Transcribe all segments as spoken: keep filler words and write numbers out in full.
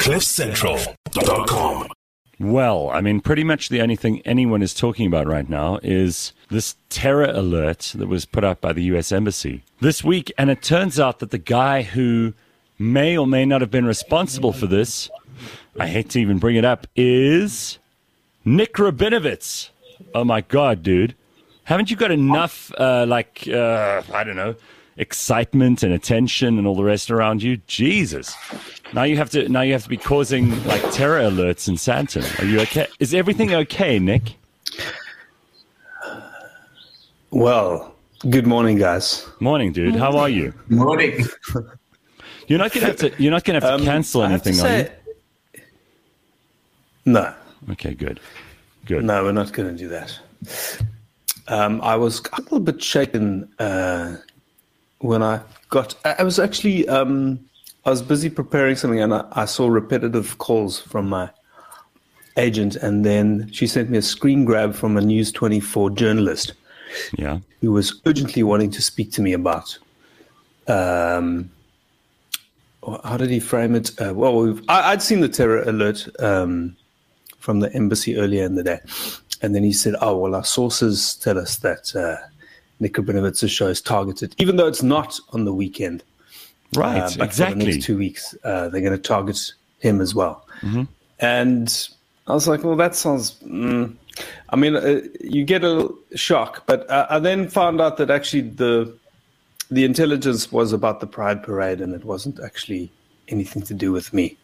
cliff central dot com. Well, I mean, pretty much the only thing anyone is talking about right now is this terror alert that was put out by the U S Embassy this week. And it turns out that the guy who may or may not have been responsible for this, I hate to even bring it up, is Nick Rabinovitz. Oh, my God, dude. Haven't you got enough, uh, like, uh, I don't know, excitement and attention and all the rest around you? Jesus. Now you have to now you have to be causing like terror alerts in Sandton. Are you okay? Is everything okay, Nick? Well, good morning, guys. Morning, dude. How are you? Morning. You're not gonna have to you're not gonna have to um, cancel anything, say, are you? No. Okay, good. Good. No, we're not gonna do that. Um, I was a little bit shaken uh, when I got I was actually um, I was busy preparing something, and I, I saw repetitive calls from my agent, and then she sent me a screen grab from a News twenty-four journalist, yeah, who was urgently wanting to speak to me about. Um, how did he frame it? Uh, well, we've, I, I'd seen the terror alert um, from the embassy earlier in the day, and then he said, "Oh, well, our sources tell us that uh, Nick Rabinovitz's show is targeted, even though it's not on the weekend." Right, uh, but exactly. For the next two weeks, uh, they're going to target him as well. Mm-hmm. And I was like, well, that sounds... Mm. I mean, uh, you get a shock. But uh, I then found out that actually the the intelligence was about the Pride Parade, and it wasn't actually anything to do with me.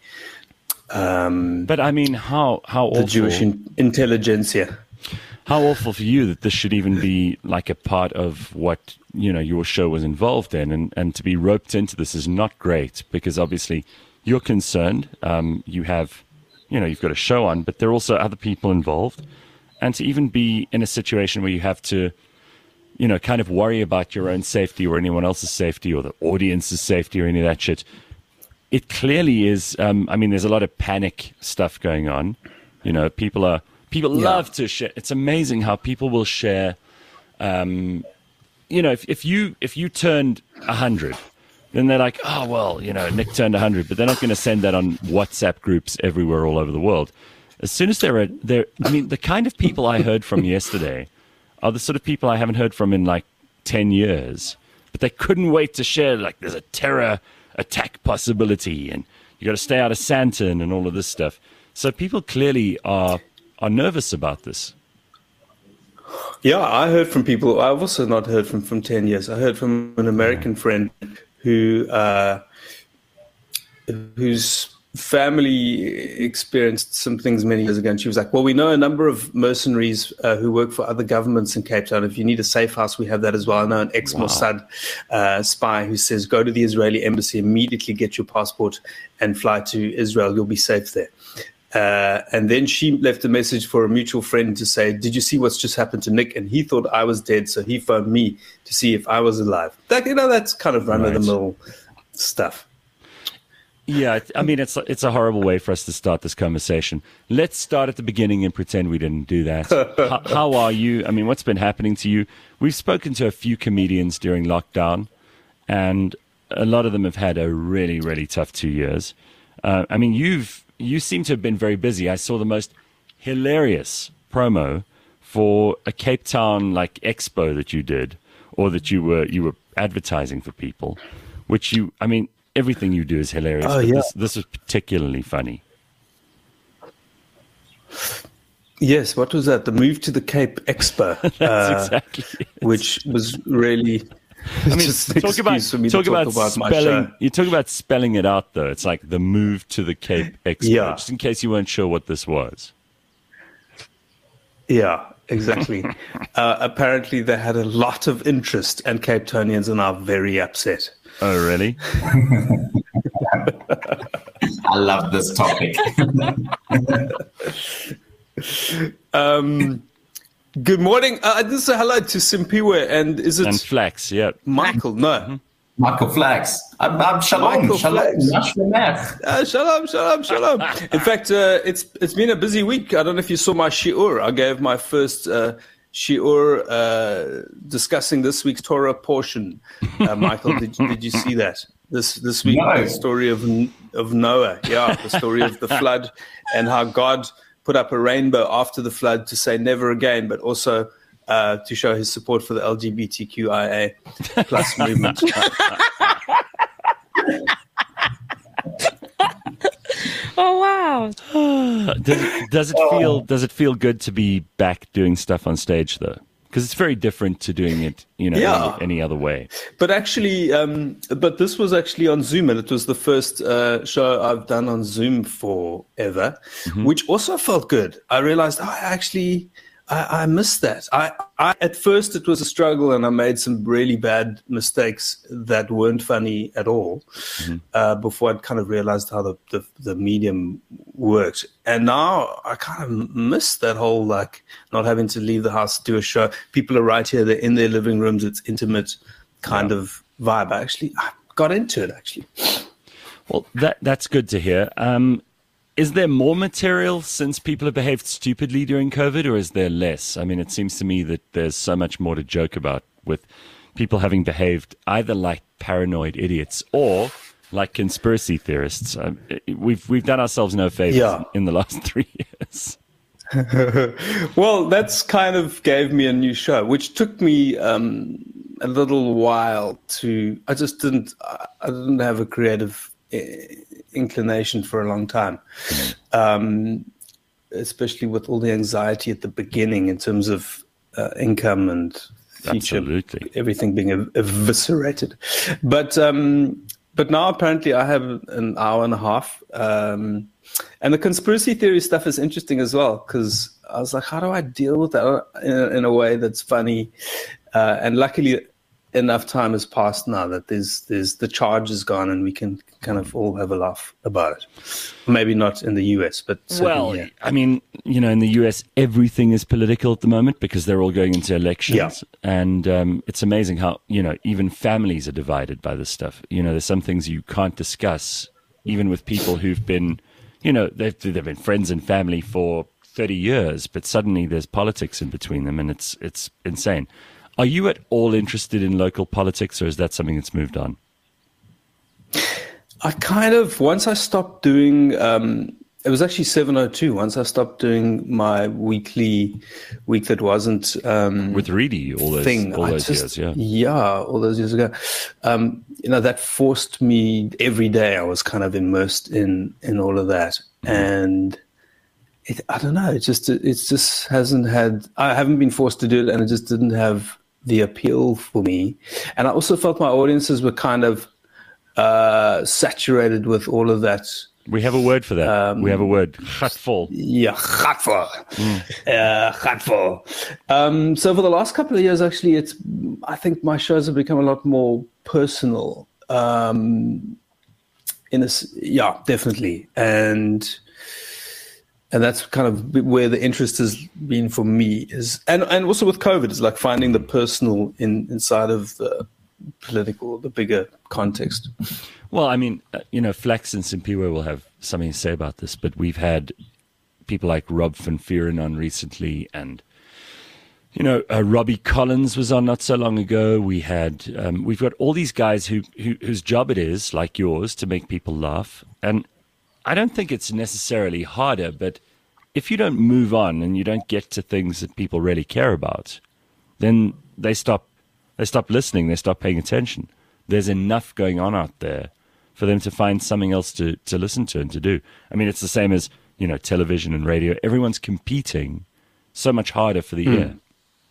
Um, but I mean, how, how the awful... The Jewish in- intelligentsia. How awful for you that this should even be like a part of what, you know, your show was involved in, and, and to be roped into this is not great, because obviously you're concerned. Um, you have, you know, you've got a show on, but there are also other people involved. And to even be in a situation where you have to, you know, kind of worry about your own safety or anyone else's safety or the audience's safety or any of that shit, it clearly is, um, I mean, there's a lot of panic stuff going on. You know, people are... People yeah. love to share. It's amazing how people will share. Um, you know, if, if you if you turned a hundred, then they're like, oh well, you know, Nick turned a hundred, but they're not going to send that on WhatsApp groups everywhere all over the world. As soon as they're there, I mean, the kind of people I heard from yesterday are the sort of people I haven't heard from in like ten years. But they couldn't wait to share. Like, there's a terror attack possibility, and you got to stay out of Sandton and all of this stuff. So people clearly are. are nervous about this. Yeah, I heard from people. I've also not heard from from ten years. I heard from an American friend who uh, whose family experienced some things many years ago. And she was like, well, we know a number of mercenaries uh, who work for other governments in Cape Town. If you need a safe house, we have that as well. I know an ex-Mossad wow. uh, spy who says, go to the Israeli embassy, immediately get your passport and fly to Israel. You'll be safe there. Uh, and then she left a message for a mutual friend to say, did you see what's just happened to Nick? And he thought I was dead, so he phoned me to see if I was alive. That, you know, that's kind of run-of-the-mill right. stuff. Yeah, I mean, it's it's a horrible way for us to start this conversation. Let's start at the beginning and pretend we didn't do that. how, how are you? I mean, what's been happening to you? We've spoken to a few comedians during lockdown, and a lot of them have had a really, really tough two years. Uh, I mean, you've... You seem to have been very busy. I saw the most hilarious promo for a Cape Town like expo that you did, or that you were you were advertising for people. Which you, I mean, everything you do is hilarious. Oh, but yeah. this this was particularly funny. Yes, what was that? The Move to the Cape Expo, That's uh, exactly it. which was really. I mean, talk about for me talk to about, talk about spelling. You talk about spelling it out, though. It's like the Move to the Cape Expo. Yeah. Just in case you weren't sure what this was. Yeah, exactly. uh, apparently, they had a lot of interest, and Cape Townians are now very upset. Oh, really? I love this topic. um. Good morning. Uh, this is a hello to Simpiwe, and is it and Flax? Yeah, Michael? No, mm-hmm. Michael Flax. I'm, I'm shalom. Michael shalom. Flax. Uh, shalom, shalom, shalom. In fact, uh, it's it's been a busy week. I don't know if you saw my shiur. I gave my first uh, shiur uh, discussing this week's Torah portion. Uh, Michael, did did you see that? This this week, no. the story of of Noah. Yeah, the story of the flood and how God put up a rainbow after the flood to say never again, but also uh, to show his support for the L G B T Q I A plus movement. Oh wow! does, it, does it feel does it feel good to be back doing stuff on stage though? Because it's very different to doing it, you know, yeah. any, any other way. But actually, um, but this was actually on Zoom, and it was the first uh, show I've done on Zoom forever, mm-hmm. which also felt good. I realized oh, I actually I, I missed that. I, I at first it was a struggle, and I made some really bad mistakes that weren't funny at all. Mm-hmm. Uh, before I'd kind of realized how the, the the medium worked, and now I kind of miss that whole like not having to leave the house to do a show. People are right here; they're in their living rooms. It's intimate kind yeah. of vibe. I actually I got into it actually. Well, that that's good to hear. Um, Is there more material since people have behaved stupidly during COVID, or is there less? I mean, it seems to me that there's so much more to joke about with people having behaved either like paranoid idiots or like conspiracy theorists. Um, we've we've done ourselves no favors yeah. in the last three years. Well, that's kind of gave me a new show, which took me um, a little while to. I just didn't. I didn't have a creative inclination for a long time, um, especially with all the anxiety at the beginning in terms of uh, income and future, Absolutely. everything being ev- eviscerated. But um, but now apparently I have an hour and a half, um, and the conspiracy theory stuff is interesting as well, because I was like, how do I deal with that in a, in a way that's funny? Uh, and luckily, enough time has passed now that there's there's the charge is gone, and we can kind of all have a laugh about it. Maybe not in the U S, but well, yeah. I mean, you know, in the U S, everything is political at the moment because they're all going into elections, yeah. and um, it's amazing how you know even families are divided by this stuff. You know, there's some things you can't discuss, even with people who've been, you know, they've they've been friends and family for thirty years, but suddenly there's politics in between them, and it's it's insane. Are you at all interested in local politics, or is that something that's moved on? I kind of, once I stopped doing, um, it was actually seven oh two, once I stopped doing my weekly week that wasn't... Um, With Reedy, all those, thing. all those just, years, yeah. Yeah, all those years ago. Um, you know, that forced me, every day I was kind of immersed in, in all of that. Mm-hmm. And... It, I don't know. It just it just hasn't had. I haven't been forced to do it, and it just didn't have the appeal for me. And I also felt my audiences were kind of uh, saturated with all of that. We have a word for that. Um, we have a word. Gatvol. Yeah, gatvol. Mm. Uh, gatvol. Um, so for the last couple of years, actually, it's. I think my shows have become a lot more personal. Um, in a, yeah, definitely, and. And that's kind of where the interest has been for me is, and, and also with COVID, is like finding the personal in, inside of the political, the bigger context. Well, I mean, uh, you know, Flax and Simpiwe will have something to say about this, but we've had people like Rob van Vuuren on recently, and, you know, uh, Robbie Collins was on not so long ago. We had, um, we've got all these guys who, who whose job it is, like yours, to make people laugh. And I don't think it's necessarily harder, but if you don't move on and you don't get to things that people really care about, then they stop they stop listening, they stop paying attention. There's enough going on out there for them to find something else to, to listen to and to do. I mean, it's the same as, you know, television and radio. Everyone's competing so much harder for the mm. ear.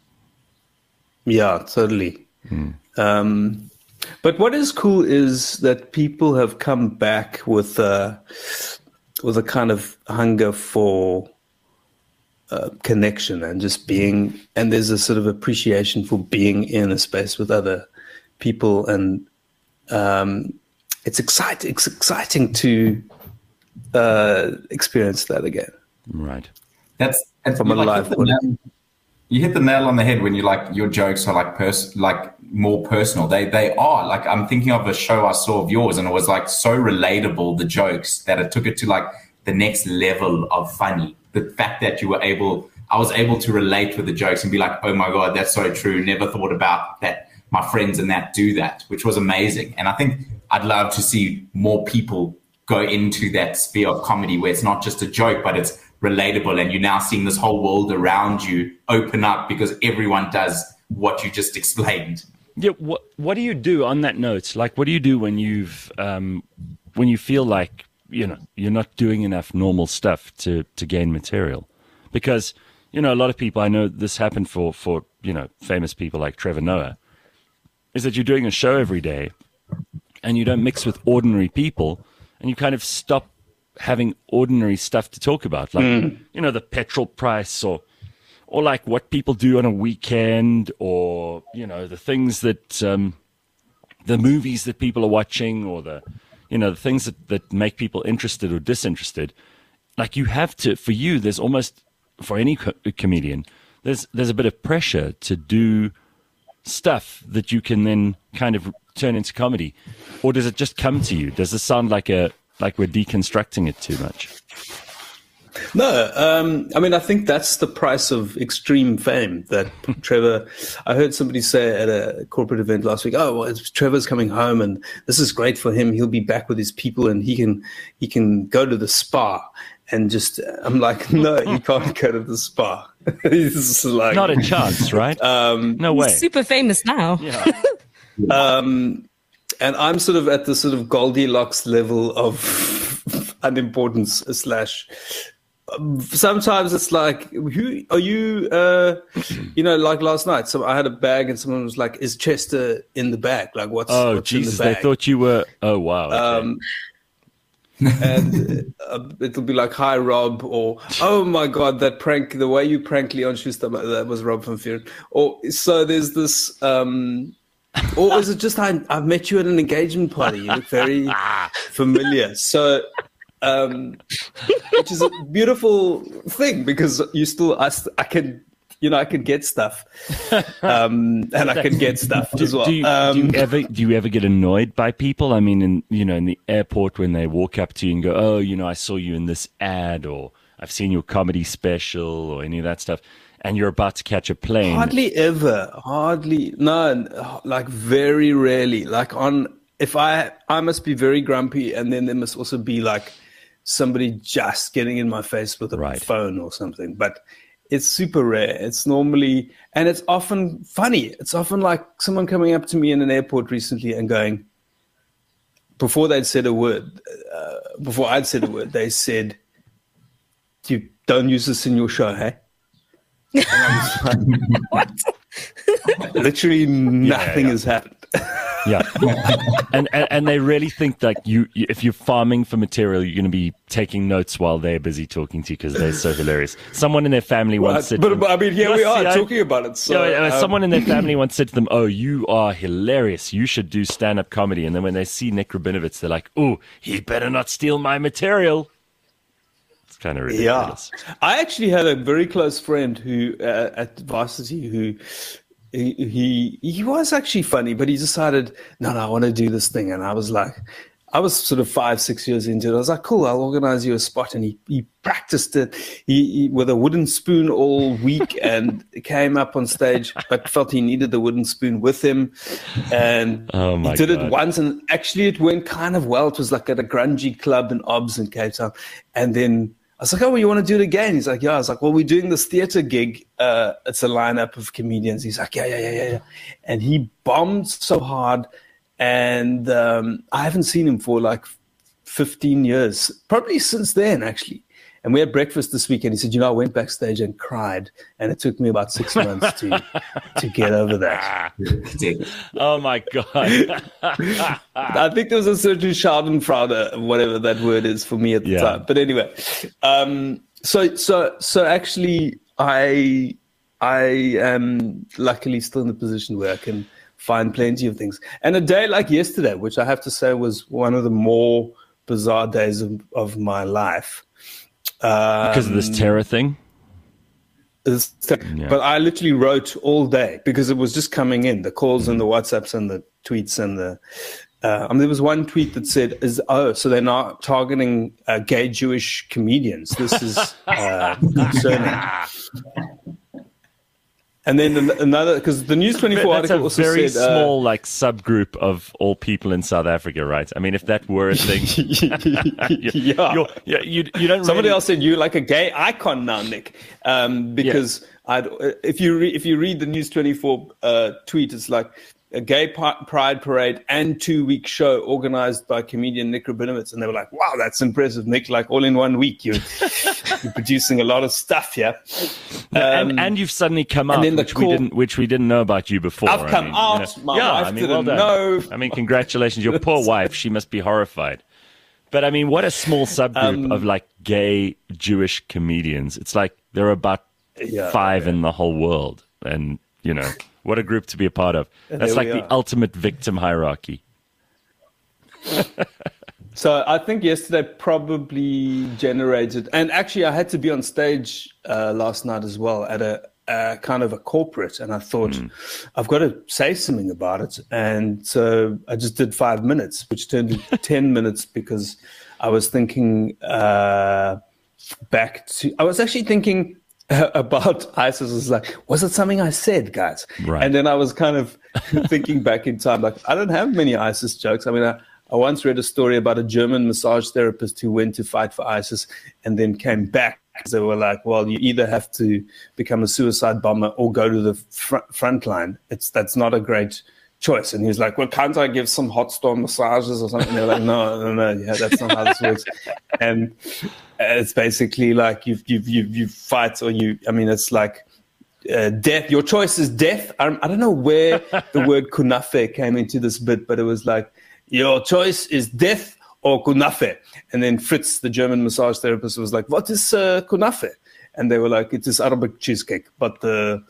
Yeah, totally. Mm. Um But what is cool is that people have come back with a, with a kind of hunger for uh, connection and just being, and there's a sort of appreciation for being in a space with other people, and um, it's exciting. It's exciting to uh, experience that again. Right. That's, that's from a like live nail, you hit the nail on the head when you like your jokes are like pers- like more personal. They they are like, I'm thinking of a show I saw of yours, and it was like so relatable, the jokes, that it took it to like the next level of funny. The fact that you were able, I was able to relate with the jokes and be like, oh my God, that's so true. Never thought about that. My friends and that do that, which was amazing. And I think I'd love to see more people go into that sphere of comedy where it's not just a joke, but it's relatable, and you're now seeing this whole world around you open up because everyone does what you just explained. Yeah. What What do you do on that note? Like, what do you do when you've um, when you feel like you know you're not doing enough normal stuff to to gain material? Because you know a lot of people. I know this happened for for you know famous people like Trevor Noah. Is that you're doing a show every day, and you don't mix with ordinary people, and you kind of stop having ordinary stuff to talk about, like mm. you know the petrol price, or or like what people do on a weekend, or you know the things that um, the movies that people are watching, or the you know the things that, that make people interested or disinterested. Like you have to, for you, there's almost for any co- comedian, there's there's a bit of pressure to do stuff that you can then kind of turn into comedy, or does it just come to you? Does it sound like a like we're deconstructing it too much? No, um, I mean, I think that's the price of extreme fame that Trevor, I heard somebody say at a corporate event last week, oh, well, it's, Trevor's coming home and this is great for him. He'll be back with his people and he can, he can go to the spa. And just, I'm like, no, you can't go to the spa. It's like, not a chance, right? Um, no way. He's super famous now. Yeah. um, and I'm sort of at the sort of Goldilocks level of unimportance slash. Sometimes it's like, who are you? Uh, you know, like last night, so I had a bag, and someone was like, "Is Chester in the bag? Like, what's oh what's Jesus?" in the bag? They thought you were. Oh wow. Okay. Um, and uh, it'll be like, "Hi, Rob," or "Oh my God, that prank! The way you pranked Leon Schuster, that was Rob van Vuuren." Or so there's this. Um, or is it just I, I've met you at an engagement party? You look very familiar. So. Um, which is a beautiful thing because you still, I, I can, you know, I can get stuff, um, and I can get stuff do, as well. Do you, um, do you ever, do you ever get annoyed by people? I mean, in you know, in the airport when they walk up to you and go, "Oh, you know, I saw you in this ad," or "I've seen your comedy special," or any of that stuff, and you're about to catch a plane. Hardly ever, hardly, no, like very rarely. Like on, if I, I must be very grumpy, and then there must also be like. Somebody just getting in my face with a right. phone or something, but it's super rare. It's normally, and it's often funny. It's often like someone coming up to me in an airport recently and going, before they'd said a word, uh, before I'd said a word, they said, "You don't use this in your show, hey?" And I was like, what? Literally nothing yeah, yeah. has happened. Yeah, and, and and they really think that you, if you're farming for material, you're going to be taking notes while they're busy talking to you because they're so hilarious. Someone in their family well, once said, "But, to them, but I mean, here we are see, talking I, about it." So, yeah, um, someone in their family once said to them, "Oh, you are hilarious. You should do stand-up comedy." And then when they see Nick Rabinovitz, they're like, "Oh, he better not steal my material." It's kind of ridiculous. Yeah, I actually had a very close friend who uh, at varsity who. He, he he was actually funny, but he decided, no, no, I want to do this thing. And I was like, I was sort of five, six years into it. I was like, cool, I'll organize you a spot. And he, he practiced it he, he, with a wooden spoon all week and came up on stage, but felt he needed the wooden spoon with him. And oh my he did God. it once. And actually it went kind of well. It was like at a grungy club in Obs in Cape Town. And then I was like, oh, well, you want to do it again? He's like, yeah. I was like, well, we're doing this theater gig. Uh, it's a lineup of comedians. He's like, yeah, yeah, yeah, yeah, yeah. And he bombed so hard. And um, I haven't seen him for like fifteen years, probably since then, actually. And we had breakfast this weekend. He said, you know, I went backstage and cried. And it took me about six months to to get over that. Oh, my God. I think there was a certain schadenfreude, whatever that word is for me at the yeah. time. But anyway, um, so so so actually, I I am luckily still in the position where I can find plenty of things. And a day like yesterday, which I have to say was one of the more bizarre days of, of my life. Um, because of this terror thing? This ter- yeah. But I literally wrote all day because it was just coming in, the calls mm-hmm. and the WhatsApps and the tweets and the... Uh, I mean, there was one tweet that said, "Is oh, so they're not targeting uh, gay Jewish comedians. This is uh, concerning." And then an- another, because the News twenty-four That's article a also very said, uh, small like subgroup of all people in South Africa, right? I mean, if that were a thing, you, yeah. you're, you, you, you don't. Somebody really, else said you're like a gay icon now, Nick, um, because I'd, if you re- if you read the News twenty-four uh, tweet, it's like a gay p- pride parade and two week show organized by comedian Nick Rabinowitz, and they were like, "Wow, that's impressive, Nick! Like all in one week, you're, you're producing a lot of stuff here." No, Um, and, and you've suddenly come out, then the which we cool- didn't, which we didn't know about you before. I've I come mean, out. You know, My yeah, wife I mean, didn't well done. know. I mean, congratulations, your poor wife. She must be horrified. But I mean, what a small subgroup Um, of like gay Jewish comedians. It's like there are about Yeah, five yeah. in the whole world, and you know what a group to be a part of. That's There like we the are. ultimate victim hierarchy. So I think yesterday probably generated, and actually I had to be on stage uh, last night as well at a, a kind of a corporate, and I thought Mm. I've got to say something about it, and so I just did five minutes, which turned to ten minutes because I was thinking uh, back to, I was actually thinking about ISIS. Was like, was it something I said, guys? Right. And then I was kind of thinking back in time, like I don't have many ISIS jokes. I mean, I, I once read a story about a German massage therapist who went to fight for ISIS and then came back. They were like, well, you either have to become a suicide bomber or go to the fr- front line. It's, that's not a great choice. And he was like, well, can't I give some hot stone massages or something? And they're like, no, no, no, yeah, that's not how this works. And it's basically like you you you you fight or you, I mean, it's like uh, death. Your choice is death. I, I don't know where the word kunafe came into this bit, but it was like, your choice is death or kunafe. And then Fritz, the German massage therapist, was like, what is uh, kunafe? And they were like, it is Arabic cheesecake. But uh,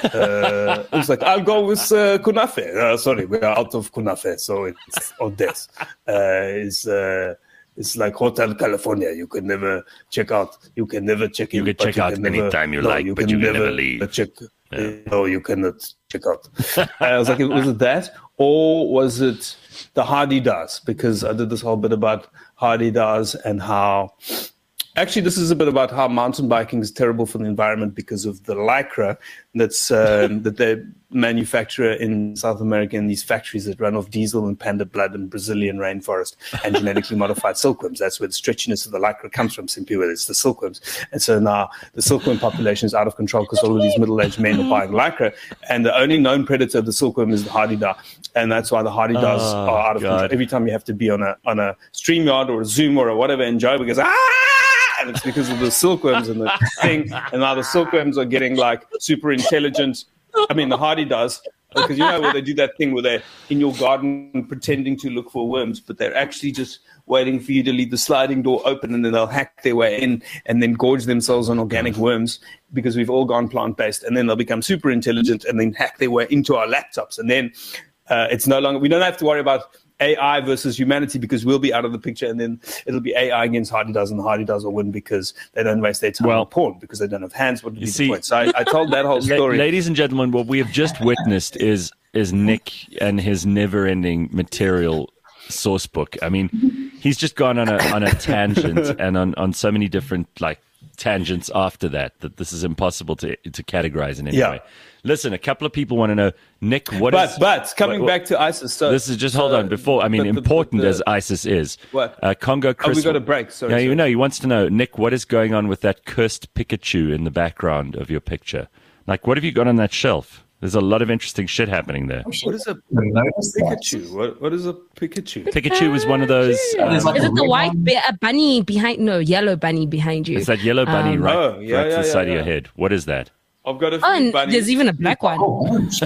uh, it was like, I'll go with uh, kunafe. Uh, sorry, we are out of kunafe, so it's or death. Uh, it's, uh, it's like Hotel California. You can never check out. You can never check in. You can but check out can never- anytime you like, but you can never leave. Check. No, you cannot check out. I was like, was it that? Or was it the Hardy Das? Because I did this whole bit about Hardy Das and how... Actually, this is a bit about how mountain biking is terrible for the environment because of the lycra that's um, that they manufacture in South America in these factories that run off diesel and panda blood and Brazilian rainforest and genetically modified silkworms. That's where the stretchiness of the lycra comes from, simply where it's the silkworms. And so now the silkworm population is out of control because all of these middle-aged men are buying lycra. And the only known predator of the silkworm is the hardy-da. And that's why the hardy-das Oh, are out of God. control. Every time you have to be on a on a StreamYard or a Zoom or a whatever, and Joe goes, ah! And it's because of the silkworms and the thing. And now the silkworms are getting like super intelligent. I mean, the hardy does. Because you know where they do that thing where they're in your garden pretending to look for worms, but they're actually just waiting for you to leave the sliding door open, and then they'll hack their way in and then gorge themselves on organic worms because we've all gone plant-based. And then they'll become super intelligent and then hack their way into our laptops. And then uh, it's no longer, we don't have to worry about A I versus humanity because we'll be out of the picture, and then it'll be A I against Hardy Does, and the Hardy Does will win because they don't waste their time Well, on porn because they don't have hands. What would be see- the point? So I, I told that whole La- story. ladies and gentlemen, what we have just witnessed is is Nick and his never-ending material source book. I mean, he's just gone on a on a tangent and on, on so many different like tangents after that that this is impossible to to categorize in any Yeah. way. Listen, a couple of people want to know, Nick, what but is? but coming what- back to ISIS, so This is just so, hold on before. I mean, but the- important but the- as ISIS is, What? uh, Congo. Chris, we got a break, sorry, No, you sorry. know, he wants to know, Nick, what is going on with that cursed Pikachu in the background of your picture? Like, what have you got on that shelf? There's a lot of interesting shit happening there. What is a Notice that. Pikachu? What what is a Pikachu? Pikachu was one of those. Um, There's like Is a it the red white one. ba- a bunny behind? No, yellow bunny behind you. it's that yellow bunny Um, right, Oh, yeah, right to yeah, the yeah, side of yeah. your head. What is that? I've got a few Oh, and bunnies. there's even a black one. Oh, orange.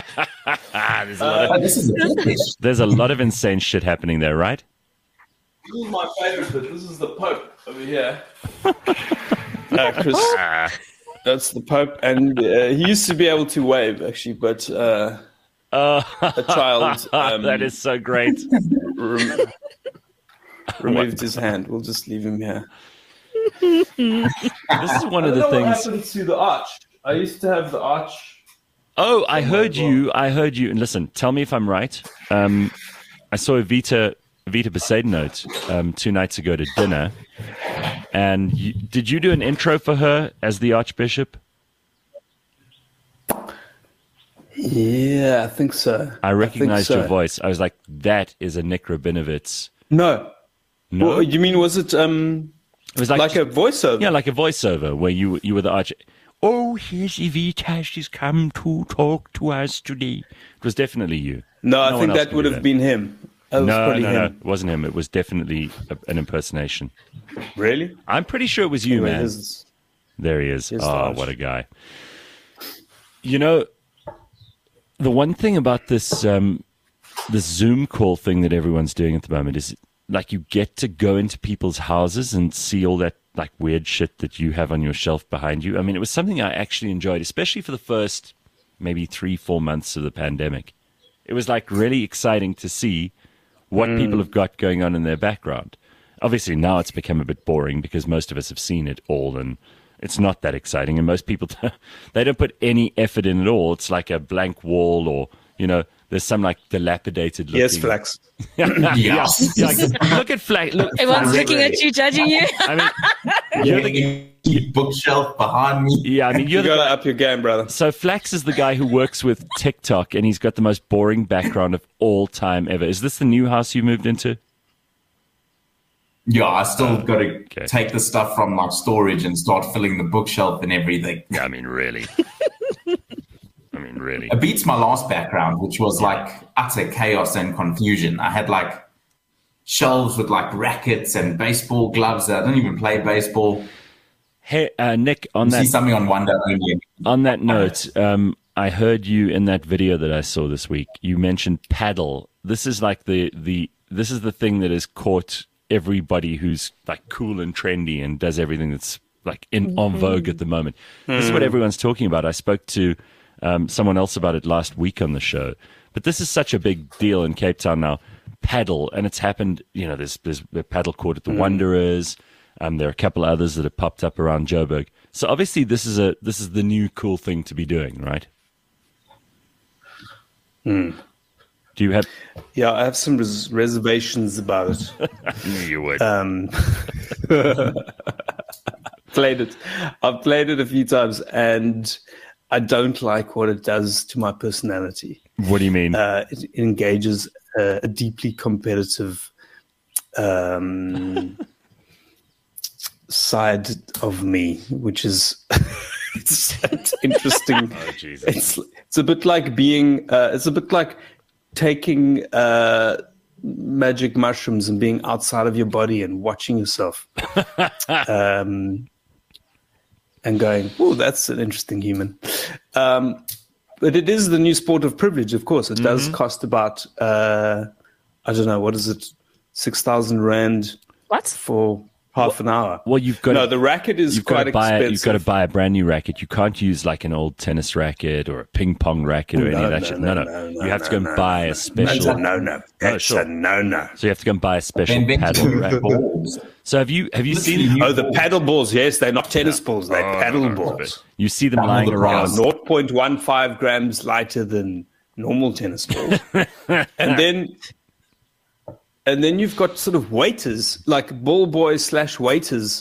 Ah, there's a lot of Oh, this is a fish. there's a lot of insane shit happening there, right? This is my favorite bit. This is the Pope over here. uh, Chris, that's the Pope, and uh, he used to be able to wave actually, but uh, Uh, a child um, that is so great. rem- removed his hand. We'll just leave him here. This is one of the What things. happened to the arch? I used to have the arch. Oh, I heard you. I heard you. And listen, tell me if I'm right. Um, I saw Vita Vita Besaidenote um, two nights ago to dinner, and you, did you do an intro for her as the Archbishop? Yeah, I think so. I recognized think so. your voice. I was like, that is a Nick Rabinowitz. No. No, Well, you mean, was it um, it was like, like a voiceover? yeah, like a voiceover where you you were the arch. Oh, here's Evita. She's come to talk to us today. It was definitely you. No, I No one think else that can would do have that. been him. That was No, probably no, no, him. it wasn't him. It was definitely a, an impersonation. Really? I'm pretty sure it was you, Anyway, man. this- There he is. Here's Oh, Lodge. what a guy. You know, the one thing about this um, this Zoom call thing that everyone's doing at the moment is like you get to go into people's houses and see all that like weird shit that you have on your shelf behind you. I mean, it was something I actually enjoyed, especially for the first maybe three, four months of the pandemic. It was like really exciting to see what Mm. people have got going on in their background. Obviously, now it's become a bit boring because most of us have seen it all and it's not that exciting. And most people, they don't put any effort in at all. It's like a blank wall or, you know, there's some like dilapidated looking. Yes, Flax. yeah. Yes. Yeah, like, look at Flax. Look, Everyone's Flax. looking at you, judging you. I mean, you're the, Empty bookshelf behind me. yeah, I mean, you're You the gotta up your game, brother. So Flax is the guy who works with TikTok, and he's got the most boring background of all time ever. Is this the new house you moved into? Yeah, I still got to okay. take the stuff from like storage and start filling the bookshelf and everything. Yeah, I mean, really. I mean, really. It beats my last background, which was like utter chaos and confusion. I had like shelves with like rackets and baseball gloves. I don't even play baseball. Hey, uh, Nick, on You see that something on one day only. on that note, um, I heard you in that video that I saw this week. You mentioned paddle. This is like the the this is the thing that has caught everybody who's like cool and trendy and does everything that's like in on vogue at the moment. This is what everyone's talking about. I spoke to um, someone else about it last week on the show. But this is such a big deal in Cape Town now. Paddle, and it's happened. You know, there's there's a paddle court at the Wanderers. Um, there are a couple others that have popped up around Joburg. So obviously, this is a this is the new cool thing to be doing, right? Do you have? Yeah, I have some res- reservations about it. I knew you would. Um, played it. I've played it a few times, and I don't like what it does to my personality. What do you mean? Uh, it, it engages a, a deeply competitive um, side of me, which is it's, it's interesting. oh Jesus! It's it's a bit like being. Uh, it's a bit like taking uh, magic mushrooms and being outside of your body and watching yourself, um, and going, "Oh, that's an interesting human." Um, but it is the new sport of privilege, of course. It Mm-hmm. does cost about, uh, I don't know, what is it, six thousand rand What? for half an hour. Well, you've got no, to, the racket is you've got quite to buy expensive. you've got to buy a brand new racket. You can't use like an old tennis racket or a ping pong racket or any No, of that no, shit. no, No, no, no, no, you have to go and no, buy no, a That's special. a no-no. That's sure. a no-no. So you have to go and buy a special They invented paddle racket. balls. So have you have you seen the new Oh, the paddle balls. Yes, they're not tennis balls. They're Oh, paddle no, no, balls. You see them Double lying the around. price. zero point one five grams lighter than normal tennis balls. and then and then you've got sort of waiters, like ball boys slash waiters,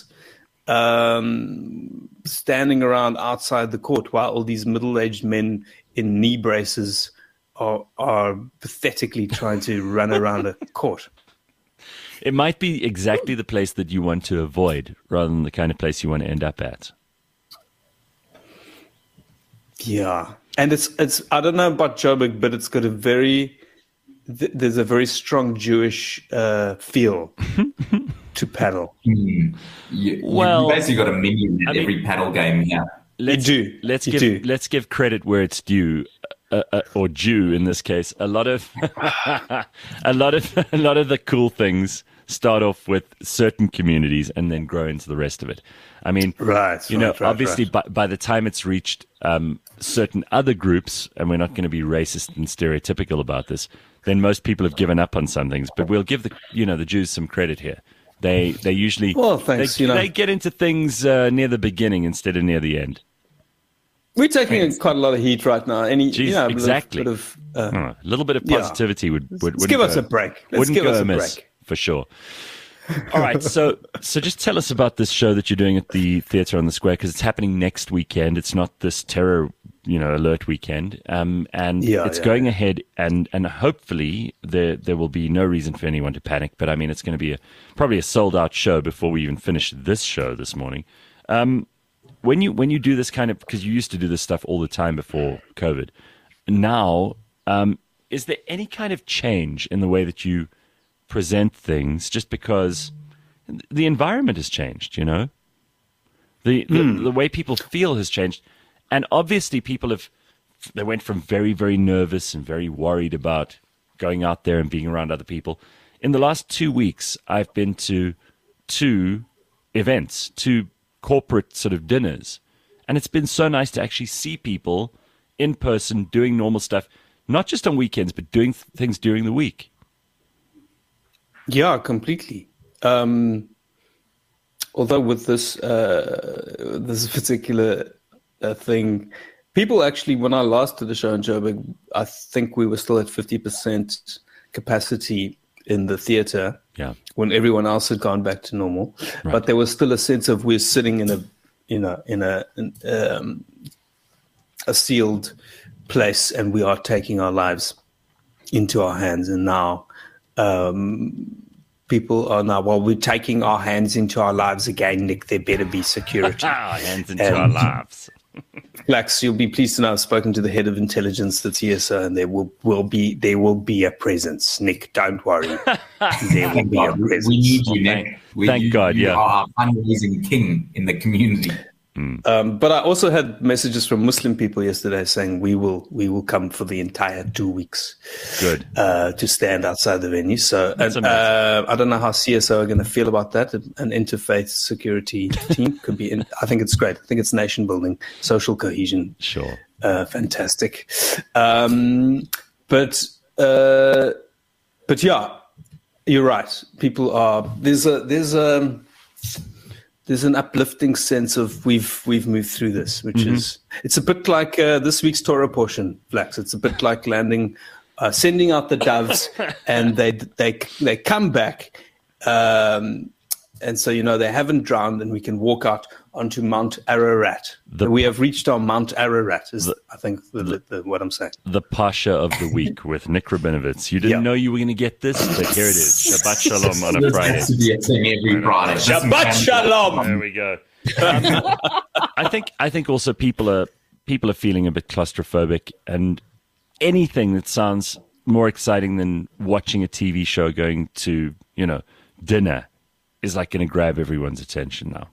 um, standing around outside the court while all these middle-aged men in knee braces are, are pathetically trying to run around a court. It might be exactly the place that you want to avoid rather than the kind of place you want to end up at. Yeah, and it's it's I don't know about Joburg, but it's got a very th- there's a very strong Jewish uh, feel to paddle. You, you Well, basically got a minion at I mean- every paddle game here. Let's, do. Let's You give do. let's give credit where it's due, uh, uh, or due in this case. A lot of a lot of a lot of the cool things start off with certain communities and then grow into the rest of it. I mean, Right, You know, right, right, obviously, right. By, by the time it's reached um, certain other groups, and we're not going to be racist and stereotypical about this, then most people have given up on some things. But we'll give the you know the Jews some credit here. They they usually Well, thanks, they, you know. they get into things uh, near the beginning instead of near the end. We're taking quite a lot of heat right now. Any, Jeez, you know, a exactly. bit of, bit of uh, Uh, a little bit of Yeah. positivity would, would let's wouldn't give us go- a break. Let's wouldn't give go us a amiss, break. for sure. All right, so so just tell us about this show that you're doing at the Theatre on the Square because it's happening next weekend. It's not this terror you know, alert weekend, um, and Yeah, it's yeah, going yeah. ahead, and and hopefully there there will be no reason for anyone to panic. But I mean, it's going to be a, probably a sold out show before we even finish this show this morning. Um, when you when you do this kind of, because you used to do this stuff all the time before COVID, now um, is there any kind of change in the way that you present things, just because the environment has changed? You know, the the, Hmm. the way people feel has changed. And obviously people have, they went from very, very nervous and very worried about going out there and being around other people. In the last two weeks, I've been to two events, two corporate sort of dinners. And it's been so nice to actually see people in person doing normal stuff, not just on weekends, but doing th- things during the week. Yeah, completely. Um, although with this uh, this particular uh, thing, people actually, when I last did the show in Joburg, I think we were still at fifty percent capacity in the theater. Yeah. When everyone else had gone back to normal, Right. but there was still a sense of we're sitting in a, you know, in a in, um, a sealed place, and we are taking our lives into our hands. And now, um, people are now, well, we're taking our hands into our lives again, Nick. There better be security. Ah, hands into And- our lives. Flax, you'll be pleased to know I've spoken to the head of intelligence that's here, sir, and there will, will be there will be a presence. Nick, don't worry. There will Thank be a God. We- presence. We need you, Well, Nick. thank- We, thank you, God, you yeah. are our fundraising king in the community. Um, but I also had messages from Muslim people yesterday saying we will we will come for the entire two weeks Good. uh, to stand outside the venue. So That's and, amazing. uh, I don't know how C S O are going to feel about that. An interfaith security team could be. In, I think it's great. I think it's nation building, social cohesion. Sure. Uh, fantastic. Um, but uh, but yeah, you're right. People are there's a there's a there's an uplifting sense of we've we've moved through this, which Mm-hmm. is it's a bit like uh, this week's Torah portion, Flax. It's a bit like landing, uh, sending out the doves, and they they they come back, um, and so you know they haven't drowned, and we can walk out onto Mount Ararat. The- we have reached our Mount Ararat. Is I think the, the, the, what I'm saying. The Pasha of the Week with Nick Rabinovitz. You didn't Yeah. know you were going to get this, but here it is. Shabbat Shalom on a This Friday. has to be a thing every Friday. Shabbat Shalom. There we go. Um, I think I think also people are people are feeling a bit claustrophobic, and anything that sounds more exciting than watching a T V show going to, you know, dinner is like going to grab everyone's attention now.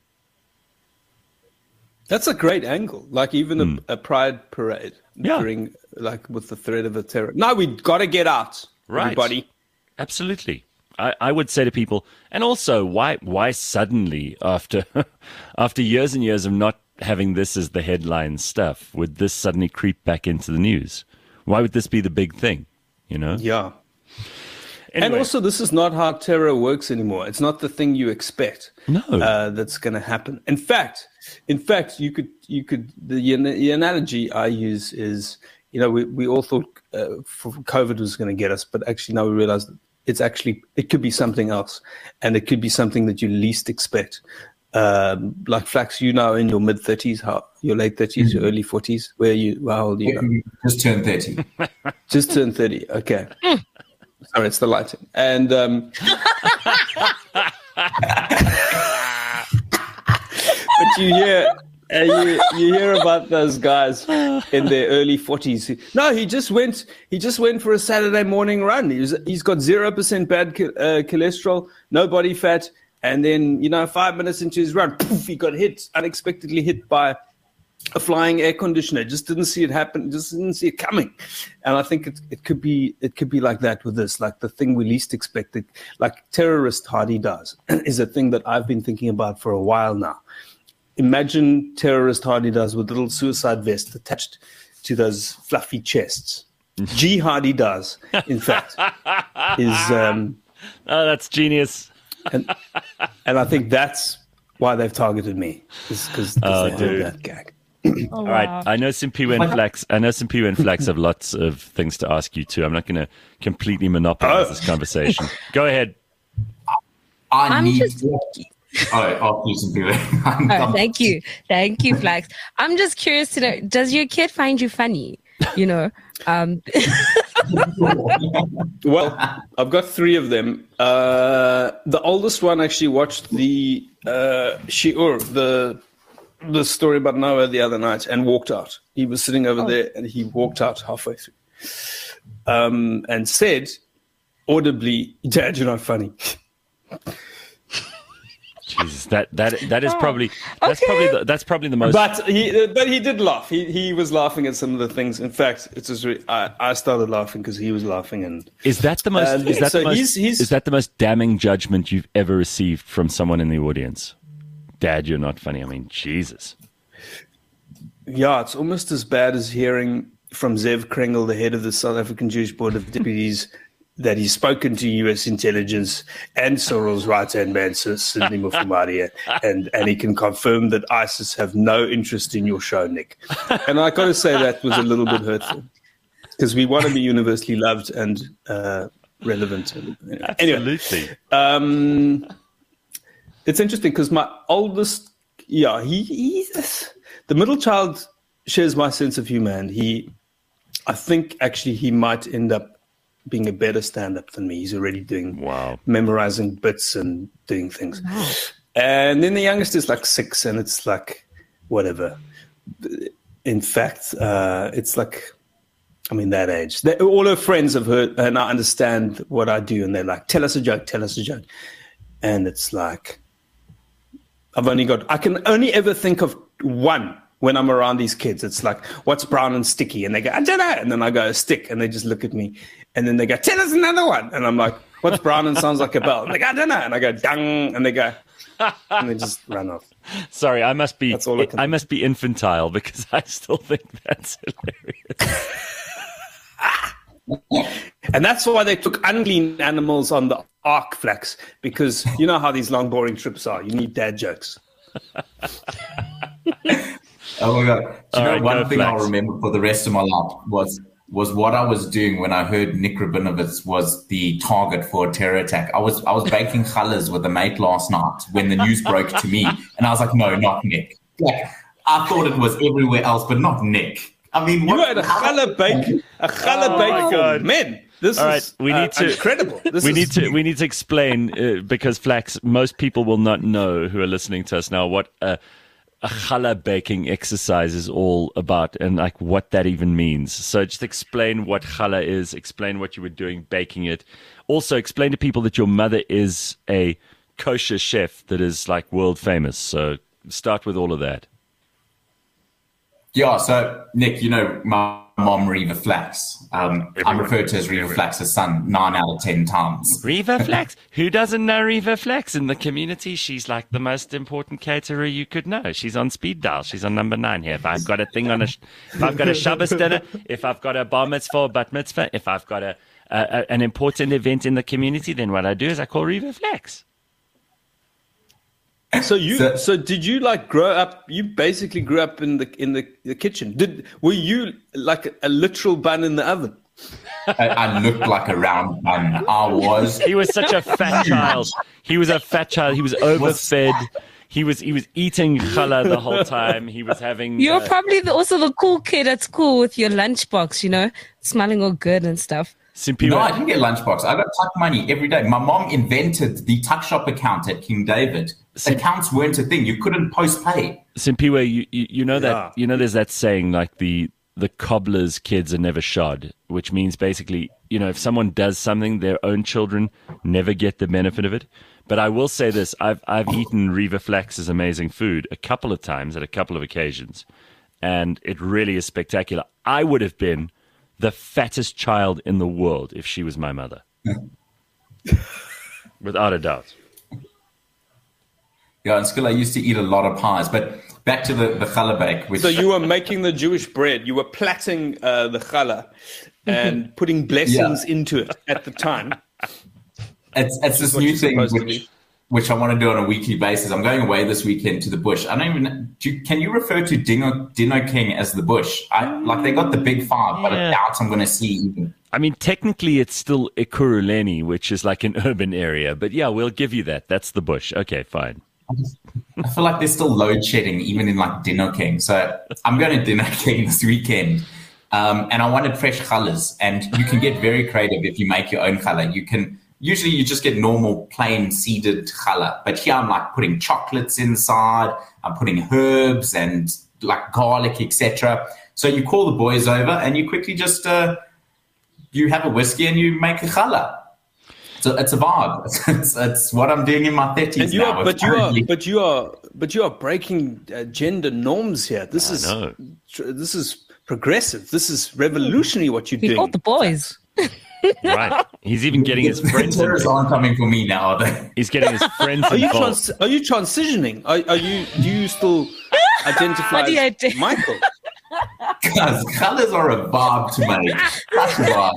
That's a great angle. Like even a, a pride parade Hmm. Yeah. during, like with the threat of a terror. No, we got to get out, Right. everybody. Absolutely. I, I would say to people, and also why why suddenly after after years and years of not having this as the headline stuff, would this suddenly creep back into the news? Why would this be the big thing? You know? Yeah. And Anyway. also, this is not how terror works anymore. It's not the thing you expect. No. uh, that's going to happen. In fact, in fact, you could you could the, the analogy I use is, you know, we, we all thought uh, for COVID was going to get us, but actually now we realize that it's actually it could be something else, and it could be something that you least expect. Um, like Flax, you know, in your mid thirties, how your late thirties, your early forties, where are you? How old are you? Now? Just turned thirty. Just turned thirty. Okay. Sorry, it's the lighting. And um, but you hear uh, you, you hear about those guys in their early forties. No, he just went. He just went for a Saturday morning run. He was, he's got zero percent bad cho- uh, cholesterol, no body fat, and then you know, five minutes into his run, poof, he got hit unexpectedly hit by a flying air conditioner. Just didn't see it happen. Just didn't see it coming. And I think it it could be it could be like that with this. Like the thing we least expected, like terrorist Hardy does, is a thing that I've been thinking about for a while now. Imagine terrorist Hardy does with little suicide vests attached to those fluffy chests. G Hardy does, in fact, is um, Oh, that's genius. and and I think that's why they've targeted me, is because Oh, they have dude. that gag. Oh, All right. I know some Simpiwe and Flax. I know some Simpiwe and Flax have lots of things to ask you too. I'm not going to completely monopolize Oh. this conversation. Go ahead. I I'm need just- Oh, I'll do something. Oh, thank you. Thank you, Flax. I'm just curious to know, does your kid find you funny? You know, um, Well, I've got three of them. Uh, the oldest one actually watched the uh, Shi'ur, the the story about Noah the other night, and walked out. He was sitting over Oh. there, and he walked out halfway through, um, and said audibly, "Dad, you're not funny." Jesus, that that that is probably that's Okay. probably the, that's probably the most. But he, but he did laugh. He he was laughing at some of the things. In fact, it's just re- I, I started laughing because he was laughing, and Is that the most? Uh, is that so the most? he's- he's- is that the most damning judgment you've ever received from someone in the audience? Dad, you're not funny. I mean, Jesus. yeah, it's almost as bad as hearing from Zev Kringel, the head of the South African Jewish Board of Deputies, that he's spoken to U S intelligence and Cyril's right-hand man, Sir Sidney Mufamadi, and, and he can confirm that ISIS have no interest in your show, Nick. And I got to say that was a little bit hurtful because we want to be universally loved and uh, relevant. Anyway, Absolutely. um, it's interesting because my oldest, yeah, he, he's the middle child shares my sense of humor, and he, I think, actually, he might end up being a better stand-up than me. He's already doing Wow. memorizing bits and doing things. And then the youngest is like six, and it's like whatever. In fact, uh, it's like, I mean, that age. They, all her friends have heard, and I understand what I do, and they're like, "Tell us a joke, tell us a joke," and it's like, I've only got, I can only ever think of one when I'm around these kids. It's like, "What's brown and sticky?" And they go, "I don't know." And then I go, "A stick." And they just look at me. And then they go, "Tell us another one." And I'm like, "What's brown and sounds like a bell?" And they go, "I don't know." And I go, "Dang." And they go, and they just run off. Sorry, I must be. That's all I can I think. must be infantile because I still think that's hilarious. And that's why they took unclean animals on the Ark, Flax, because you know how these long, boring trips are. You need dad jokes. Oh my god! Do you All know right, one go thing I'll Flax. remember for the rest of my life was was what I was doing when I heard Nick Rabinovitz was the target for a terror attack. I was I was baking challahs with a mate last night when the news broke to me, and I was like, "No, not Nick." Like I thought it was everywhere else, but not Nick. I mean, You what, had a challah bake, a challah Oh bake my for God. men. This All is right, we uh, need to- incredible. This we is, need to we need to explain uh, because Flax, most people will not know who are listening to us now what a, a challah baking exercise is all about and like what that even means. So just explain what challah is, explain what you were doing baking it. Also explain to people that your mother is a kosher chef that is like world famous. So start with all of that. Yeah, so Nick, you know my mom, Reva Flax. Um, I'm referred to as Reva Flax's son nine out of ten times. Reva Flax. Who doesn't know Reva Flax in the community? She's like the most important caterer you could know. She's on speed dial. She's on number nine here. If I've got a thing on a, if I've got a Shabbos dinner, if I've got a bar mitzvah or bat mitzvah, if I've got a, a, a an important event in the community, then what I do is I call Reva Flax. so you. So- So, did you like grow up? You basically grew up in the in the, the kitchen. Did were you like a, a literal bun in the oven? I, I looked like a round bun. I was. He was such a fat child. He was a fat child. He was overfed. He was he was eating challah the whole time. He was having. You're uh, probably the, also the cool kid at school with your lunchbox, you know, smelling all good and stuff. Simpiwe. No, I didn't get lunchbox. I got tuck money every day. My mom invented the tuck shop account at King David. Accounts weren't a thing. You couldn't post pay. Simpiwe, you, you you know Yeah. that you know there's that saying like the the cobbler's kids are never shod, which means basically, you know, if someone does something, their own children never get the benefit of it. But I will say this, I've I've eaten Reva Flax's amazing food a couple of times at a couple of occasions, and it really is spectacular. I would have been the fattest child in the world if she was my mother. Without a doubt. Yeah, in school I used to eat a lot of pies. But back to the, the challah bake, which So you were making the Jewish bread. You were plaiting uh, the challah and putting blessings Yeah. into it at the time. it's, it's this what new you're thing supposed to which, do. which I want to do on a weekly basis. I'm going away this weekend to the bush. I don't even do you, can you refer to Dino, Dino King as the bush? I, like they got the big five, but Yeah. I doubt I'm going to see even. I mean, technically, it's still Ekurhuleni, which is like an urban area. But yeah, we'll give you that. That's the bush. Okay, fine. I feel like there's still load shedding even in like Dinner King. So I'm going to Dinner King this weekend. Um, and I wanted fresh challah, and you can get very creative if you make your own challah. You can usually you just get normal plain seeded challah, but here I'm like putting chocolates inside. I'm putting herbs and like garlic, et cetera. So you call the boys over and you quickly just uh, you have a whiskey and you make a challah. So it's a vibe. It's, it's, it's what I'm doing in my thirties now. Are, but you are, but you are, but you are breaking uh, gender norms here. This I is know. this is progressive. This is revolutionary. What you're We doing. got the boys. Right. He's even getting his friends The terrorists involved. aren't coming for me now, are they? He's getting his friends Are you involved. trans- are you transitioning? Are, are you do you still identify What do you as ident- Michael? Guys, colours are a vibe to me. Such a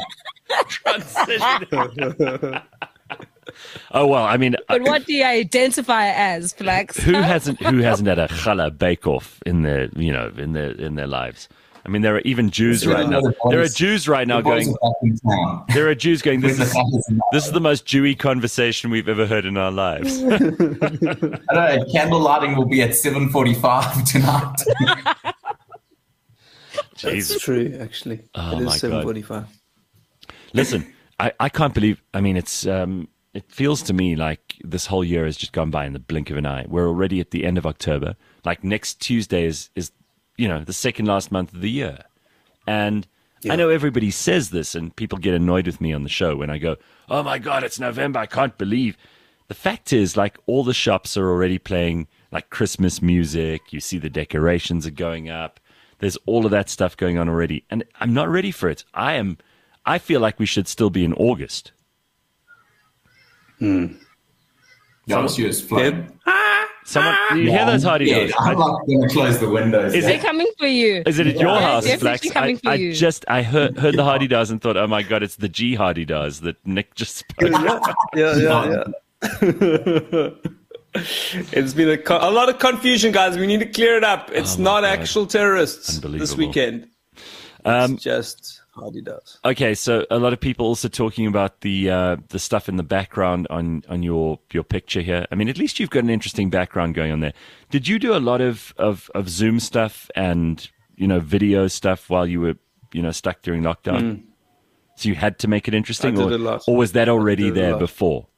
vibe. Oh well, I mean, But what do you identify as, Flax? who hasn't who hasn't had a challah bake off in their you know in their in their lives? I mean, there are even Jews Yeah, right now. the boys- There are Jews right now The boys going. are back in town. There are Jews going. This With is the colours in this is the most Jewy conversation we've ever heard in our lives. I don't know, candle lighting will be at seven forty-five tonight. That's Jesus. true. Actually, Oh, it my God. is seven forty-five. Listen, I, I can't believe. I mean, it's um, it feels to me like this whole year has just gone by in the blink of an eye. We're already at the end of October. Like next Tuesday is is you know the second last month of the year, and Yeah. I know everybody says this, and people get annoyed with me on the show when I go, "Oh my God, it's November! I can't believe." The fact is, like all the shops are already playing like Christmas music. You see the decorations are going up. There's all of that stuff going on already, and I'm not ready for it. I am. I feel like we should still be in August. Yeah, this year's flown. Someone, do you hear those hardy Yeah, does? I'm like going to close the windows. Is They're coming for you. Is it at your Yeah, house, definitely Flax? coming I, for I you. just I heard heard the hardy does and thought, oh my God, it's the G hardy does that Nick just spoke. Yeah, yeah, yeah. It's been a, co- a lot of confusion, guys. We need to clear it up. It's Oh, my not God. actual terrorists this Unbelievable. weekend. Um, It's just Hardy does. Okay, so a lot of people also talking about the uh, the stuff in the background on, on your, your picture here. I mean, at least you've got an interesting background going on there. Did you do a lot of, of, of Zoom stuff and you know video stuff while you were you know stuck during lockdown? So you had to make it interesting, I did or, a lot. or was that already did a there lot. before?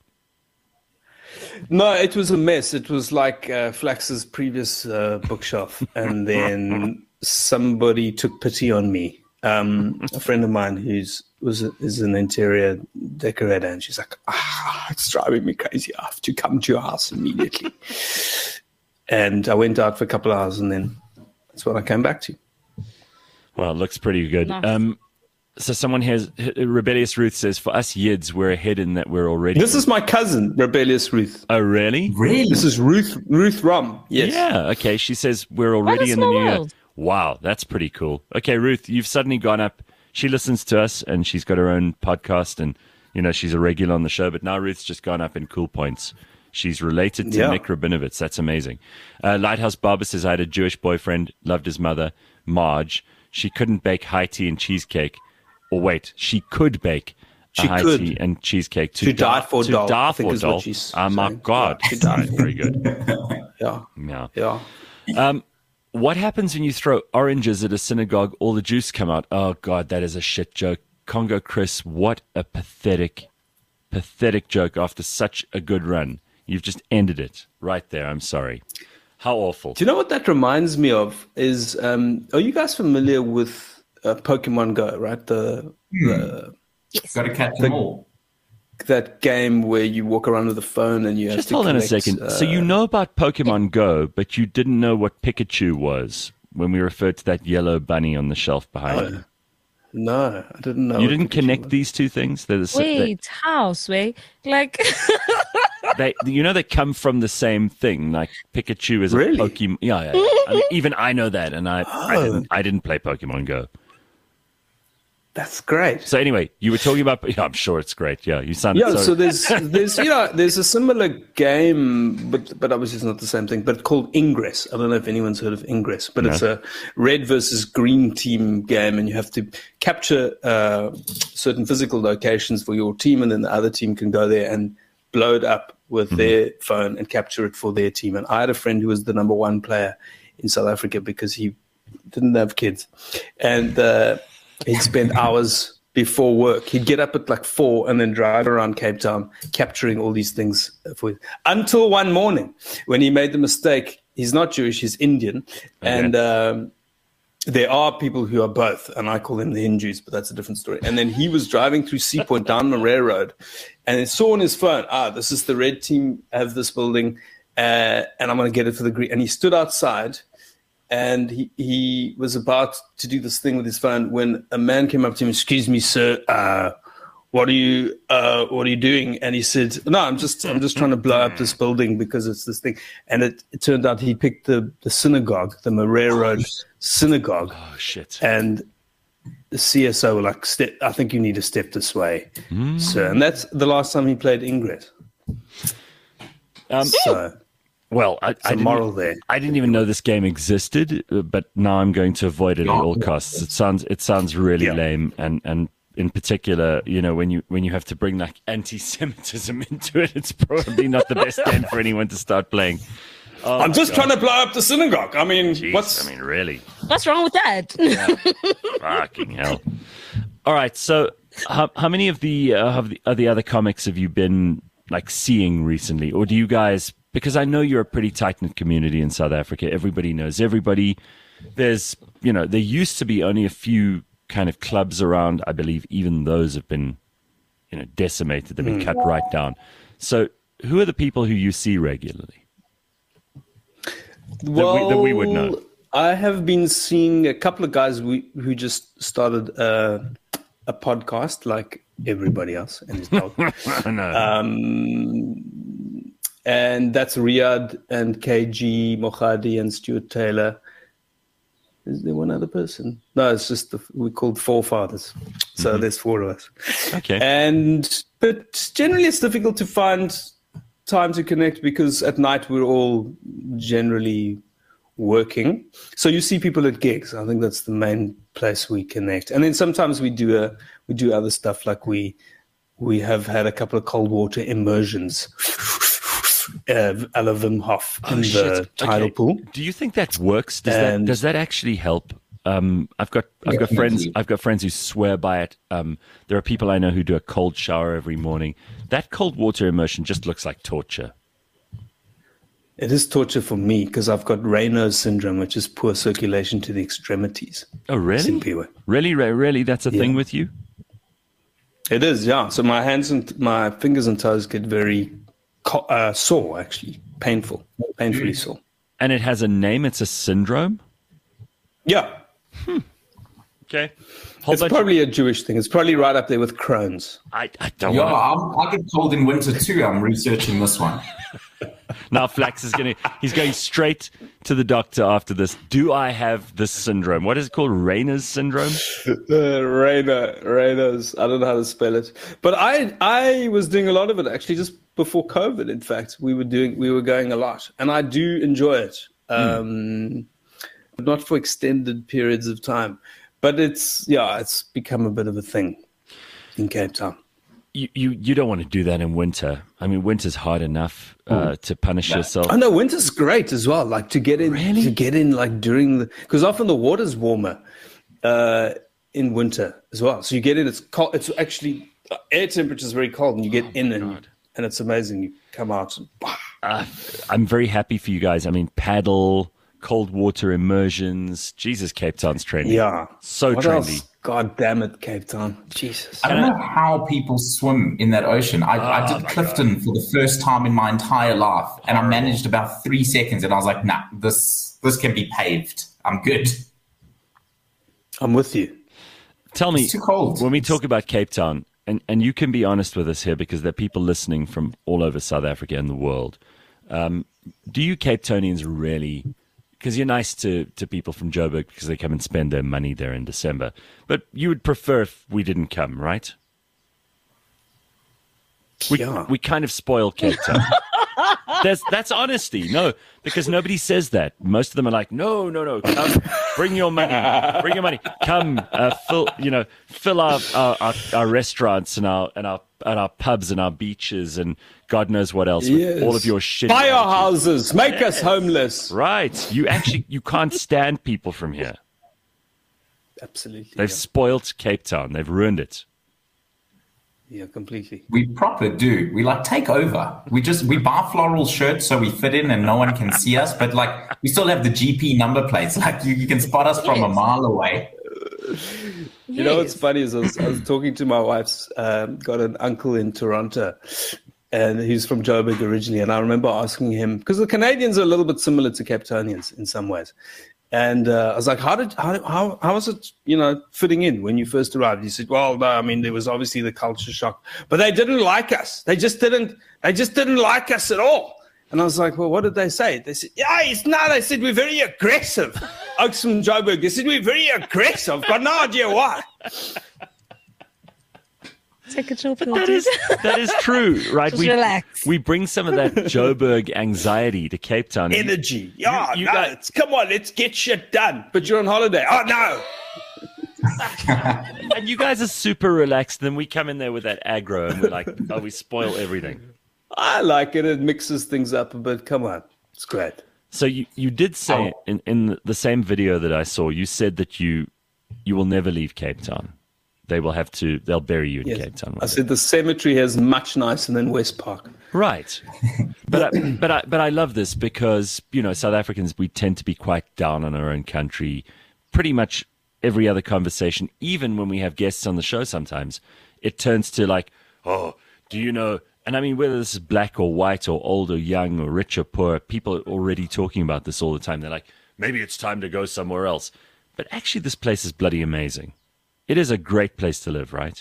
No, it was a mess. It was like uh, Flax's previous uh, bookshelf, and then somebody took pity on me. Um, a friend of mine who's was a, is an interior decorator, and she's like, "Ah, it's driving me crazy. I have to come to your house immediately." And I went out for a couple of hours, and then that's what I came back to. Well, it looks pretty good. Nice. Um, so someone has Rebellious Ruth says, for us Yids, we're ahead in that we're already. This is my cousin, Rebellious Ruth. Oh, really? Really? This is Ruth Ruth Rom. Yes. Yeah. Okay. She says we're already a in the small new year. world. Wow, that's pretty cool. Okay, Ruth, you've suddenly gone up. She listens to us, and she's got her own podcast, and you know she's a regular on the show. But now Ruth's just gone up in cool points. She's related to Yeah. Nick Rabinovitz. That's amazing. Uh, Lighthouse Barber says I had a Jewish boyfriend, loved his mother, Marge. She couldn't bake high tea and cheesecake. Or wait, she could bake a She high could. tea and cheesecake to, To die for to doll, die I think for is what doll. she's Oh my saying. God! Yeah, to die Right, for. very good. Yeah. Yeah. Yeah. What happens when you throw oranges at a synagogue? All the juice come out. Oh, God, that is a shit joke. Congo Chris, what a pathetic, pathetic joke after such a good run. You've just ended it right there. I'm sorry. How awful. Do you know what that reminds me of? Is um, are you guys familiar with uh, Pokemon Go? Right, the, the Got to catch them all. that game where you walk around with a phone and you have Just to hold on a collect, second. uh, So you know about Pokemon Go, but you didn't know what Pikachu was when we referred to that yellow bunny on the shelf behind you. No, I didn't know. You what didn't Pikachu connect was. these two things? They're the sa- they- Wait, how, Sway? Like, they, you know, they come from the same thing. Like Pikachu is Really? a Pokemon. Yeah, yeah. yeah. I mean, even I know that, and I, I Oh. didn't. I didn't play Pokemon Go. That's great. So anyway, you were talking about. Yeah, I'm sure it's great. Yeah, you sound. Yeah, so, so there's there's you know there's a similar game, but but obviously it's not the same thing. But called Ingress. I don't know if anyone's heard of Ingress, but it's a red versus green team game, and you have to capture uh, certain physical locations for your team, and then the other team can go there and blow it up with Mm-hmm. their phone and capture it for their team. And I had a friend who was the number one player in South Africa because he didn't have kids. And uh, he'd spend hours before work. He'd get up at like four and then drive around Cape Town, capturing all these things for until one morning when he made the mistake. He's not Jewish, he's Indian. Okay. And um, there are people who are both, and I call them the Hindus, but that's a different story. And then he was driving through Sea Point down the railroad, and he saw on his phone, ah, this is the red team have this building, uh, and I'm going to get it for the green. And he stood outside, and he, he was about to do this thing with his phone when a man came up to him, excuse me, sir, uh, what are you uh, what are you doing? And he said, no, I'm just I'm just trying to blow up this building because it's this thing. And it, it turned out he picked the, the synagogue, the Murray Road synagogue. Oh, shit. And the C S O were like, step, I think you need to step this way. Mm. So, and that's the last time he played Ingrid. Um, So, well, I, I, a didn't, moral there. I didn't even know this game existed, uh, but now I'm going to avoid it at all costs. It sounds it sounds really Yeah. lame, and, and in particular, you know, when you when you have to bring like anti-Semitism into it, it's probably not the best game for anyone to start playing. Oh, I'm just trying to blow up the synagogue. I mean, Jeez, what's I mean, really? What's wrong with that? Fucking hell. All right, so how, how many of the, uh, of the of the other comics have you been like seeing recently, or do you guys? Because I know you're a pretty tight knit community in South Africa. Everybody knows everybody. There's, you know, there used to be only a few kind of clubs around. I believe even those have been, you know, decimated. They've been cut right down. So, who are the people who you see regularly? well, that we would know? I have been seeing a couple of guys we, who just started uh, a podcast like everybody else and his dog. I know. Um, and that's Riyadh and K G, Mohadi and Stuart Taylor. Is there one other person? No, it's just the, we called Forefathers. So Mm-hmm. there's four of us. Okay. And but generally it's difficult to find time to connect because at night we're all generally working. So you see people at gigs. I think that's the main place we connect. And then sometimes we do a we do other stuff like we we have had a couple of cold water immersions. Uh, a la Wim Hof in Oh, the shit. tidal Okay. pool. Do you think that works? Does that And- does that actually help? Um, I've got I've got friends I've got friends who swear by it. Um, there are people I know who do a cold shower every morning. That cold water immersion just looks like torture. It is torture for me because I've got Raynaud's syndrome, which is poor circulation to the extremities. Oh, really? Simpiwe. Really, Ray? Really? That's a thing Yeah. with you? It is, yeah. So my hands and my fingers and toes get very co- uh, sore, actually, painful, painfully sore. And it has a name. It's a syndrome. Yeah, Okay. Whole it's bunch probably a Jewish thing. It's probably right up there with Crohn's. I, I don't Yeah, want I'm, I get cold in winter too. I'm researching this one. now. Flax is going to. He's going straight to the doctor after this. Do I have this syndrome? What is it called? Raynaud's syndrome. Uh, Raynaud, Raynaud's. I don't know how to spell it, but I I was doing a lot of it actually just before COVID. In fact, we were doing we were going a lot, and I do enjoy it. Um, but not for extended periods of time. But it's, yeah, it's become a bit of a thing in Cape Town. You, you you don't want to do that in winter. I mean, winter's hard enough uh, to punish yourself. Oh no, winter's great as well. Like to get in, Really? to get in, like during the, because often the water's warmer uh, in winter as well. So you get in, it's cold. It's actually uh, air temperature is very cold, and you get in and and it's amazing. You come out and Uh, I'm very happy for you guys. I mean, paddle, cold water immersions. Jesus, Cape Town's trendy. yeah, So what trendy. else? God damn it, Cape Town, Jesus. I don't know how people swim in that ocean. I, I Oh, did Clifton for the first time in my entire life, and I managed about three seconds, and I was like, "Nah, this this can be paved. I'm good." I'm with you. Tell me, It's too cold. when we talk about Cape Town, and, and you can be honest with us here because there are people listening from all over South Africa and the world. Um, do you Cape Townians really, because you're nice to, to people from Joburg because they come and spend their money there in December, but you would prefer if we didn't come, right? We, Yeah. we kind of spoil Cape Town. That's that's honesty. No, because nobody says that. Most of them are like, no, no, no. Come, bring your money. Bring your money. Come, uh, fill. You know, fill our our, our our restaurants and our and our and our pubs and our beaches and God knows what else. With Yes. all of your shit. Buy our houses, make us homeless. Right. You actually you can't stand people from here. Absolutely. They've yeah. spoilt Cape Town. They've ruined it. yeah, completely. We proper do. We like take over. We just we buy floral shirts so we fit in and no one can see us. But like we still have the G P number plates. Like you, you can spot us from a Yes. mile away. You know what's Yes. funny is I was, I was talking to my wife's um, got an uncle in Toronto, and he's from Joburg originally. And I remember asking him because the Canadians are a little bit similar to Cape Townians in some ways. And uh, I was like, "How did how how how was it, you know, fitting in when you first arrived?" He said, "Well, no, I mean, there was obviously the culture shock, but they didn't like us. They just didn't. They just didn't like us at all." And I was like, "Well, what did they say?" They said, "Yeah, it's no." They said, "We're very aggressive." Oaks from Joburg. They said, "We're very aggressive." Got no idea why. Take a chill pill. That dude. is that is true, right? Just we relax. we bring some of that Joburg anxiety to Cape Town. Energy. Yeah, you no, guys- it's, come on, let's get shit done. But you're on holiday. Oh, no. And you guys are super relaxed. Then we come in there with that aggro, and we're like, "Oh, we spoil everything." I like it. It mixes things up a bit. Come on. It's great. So you, you did say in, in the same video that I saw, you said that you you will never leave Cape Town. They will have to. They'll bury you in Yes. Cape Town. I said the cemetery is much nicer than West Park. Right. But I, but I, but I love this because, you know, South Africans, we tend to be quite down on our own country. Pretty much every other conversation, even when we have guests on the show sometimes, it turns to like, oh, do you know? And I mean, whether this is black or white or old or young or rich or poor, people are already talking about this all the time. They're like, maybe it's time to go somewhere else. But actually, this place is bloody amazing. It is a great place to live, right?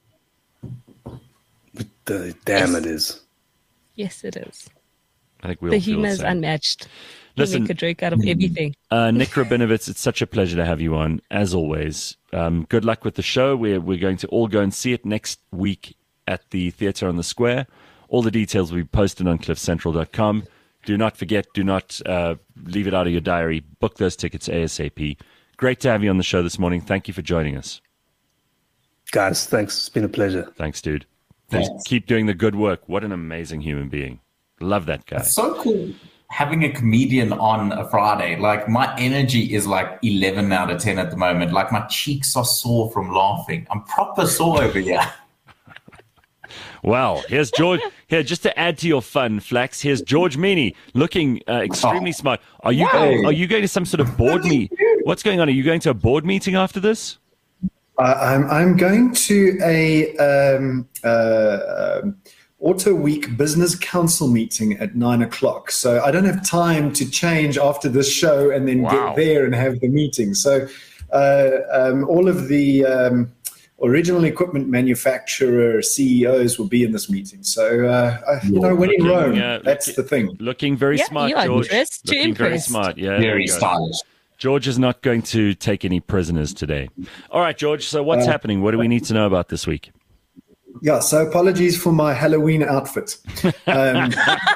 The, damn it is. Yes, it is. I think we The all feel humor the is same. unmatched. You Listen- make a joke out of everything. Uh, Nick Rabinovitz, it's such a pleasure to have you on, as always. Um, good luck with the show. We're, we're going to all go and see it next week at the Theatre on the Square. All the details will be posted on cliff central dot com. Do not forget, do not uh, leave it out of your diary. Book those tickets ASAP. Great to have you on the show this morning. Thank you for joining us. Guys, thanks. It's been a pleasure. Thanks, dude. Thanks. Keep doing the good work. What an amazing human being. Love that guy. It's so cool having a comedian on a Friday. Like my energy is like eleven out of ten at the moment. Like my cheeks are sore from laughing. I'm proper sore over here. Well, here's George. Here, just to add to your fun, Flax, here's George Meany looking uh, extremely Oh. smart. Are you going, are you going to some sort of board meet? What's going on? Are you going to a board meeting after this? Uh, I'm I'm going to a um, uh, um, Auto Week Business Council meeting at nine o'clock. So I don't have time to change after this show and then Wow. get there and have the meeting. So uh, um, all of the um, original equipment manufacturer C E Os will be in this meeting. So uh, I- you know, when in Looking, Rome, uh, that's looking- the thing. Looking very Yeah, smart, you are George. dressed to Looking very impress. smart. Yeah, there Very you go. stylish. George is not going to take any prisoners today. All right, George. So what's happening? What do we need to know about this week? Yeah. So apologies for my Halloween outfit. Um,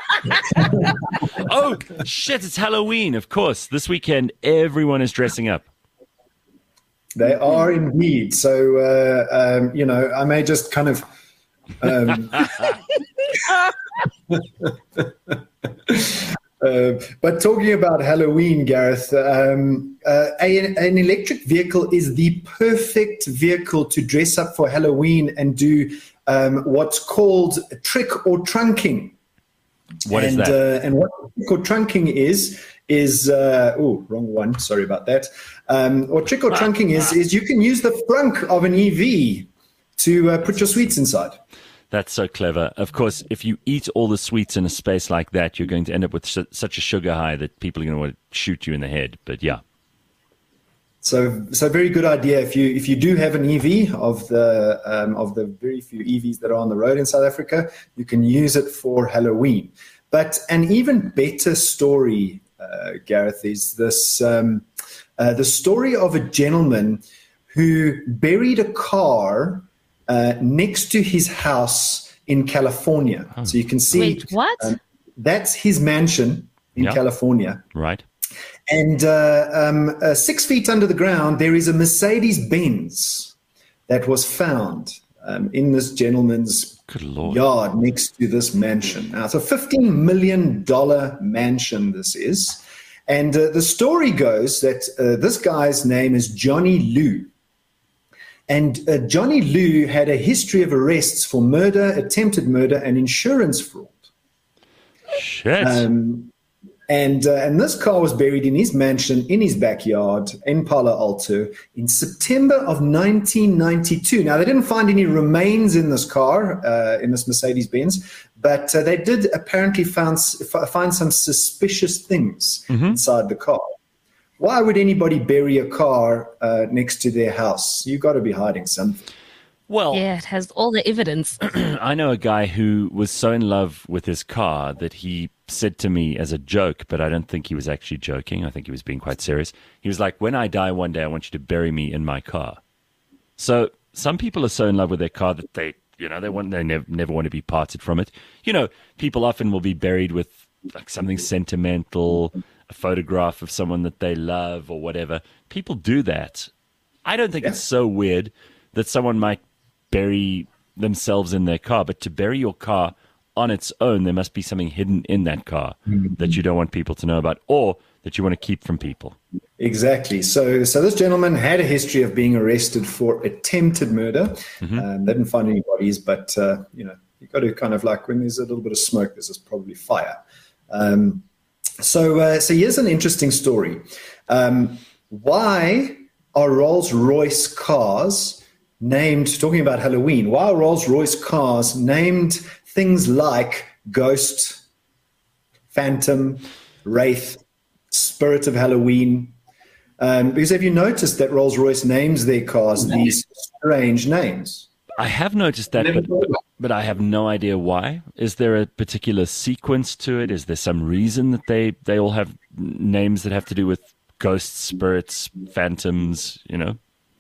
Oh shit! It's Halloween, of course. This weekend, everyone is dressing up. They are indeed. So, uh, um, you know, I may just kind of. Um, uh, but talking about Halloween, Gareth, um, uh, a, an electric vehicle is the perfect vehicle to dress up for Halloween and do um, what's called trick or trunking. What is and, that? Uh, and what trick or trunking is is uh, oh, wrong one. Sorry about that. Um, what trick or trunking is is you can use the frunk of an E V to uh, put your sweets inside. That's so clever. Of course, if you eat all the sweets in a space like that, you're going to end up with su- such a sugar high that people are going to want to shoot you in the head. But yeah. So, so very good idea. If you if you do have an E V of the um, of the very few E Vs that are on the road in South Africa, you can use it for Halloween. But an even better story, uh, Gareth, is this um, uh, the story of a gentleman who buried a car uh, next to his house in California. So you can see. Wait, what? um, that's his mansion in Yeah. California. Right. And uh, um, uh, six feet under the ground, there is a Mercedes-Benz that was found um, in this gentleman's Good Lord. yard next to this mansion. Now, it's a fifteen million dollars mansion, this is. And uh, the story goes that uh, this guy's name is Johnny Liu. And uh, Johnny Liu had a history of arrests for murder, attempted murder, and insurance fraud. Shit. Um, and uh, and this car was buried in his mansion in his backyard in Palo Alto in September of nineteen ninety-two. Now, they didn't find any remains in this car, uh, in this Mercedes-Benz, but uh, they did apparently found, find some suspicious things Mm-hmm. inside the car. Why would anybody bury a car uh, next to their house? You got to be hiding something. well, Yeah, it has all the evidence. I know a guy who was so in love with his car that he said to me as a joke, but I don't think he was actually joking. I think he was being quite serious. He was like, when I die one day, I want you to bury me in my car. So some people are so in love with their car that they, you know, they want, they never, never want to be parted from it. You know, people often will be buried with like something sentimental, a photograph of someone that they love or whatever. People do that. I don't think Yeah. it's so weird that someone might bury themselves in their car, but to bury your car on its own, there must be something hidden in that car that you don't want people to know about or that you want to keep from people. Exactly. So, so this gentleman had a history of being arrested for attempted murder. Mm-hmm. Um, they didn't find any bodies, but uh, you know, you got to kind of like when there's a little bit of smoke, there's probably fire. Um, so, uh, so here's an interesting story. Um, why are Rolls-Royce cars named? Talking about Halloween, why are Rolls-Royce cars named things like Ghost, Phantom, Wraith, Spirit of Halloween? Um, because have you noticed that Rolls-Royce names their cars these strange names? I have noticed that, but, but, but I have no idea why. Is there a particular sequence to it? Is there some reason that they, they all have names that have to do with ghosts, spirits, phantoms, you know?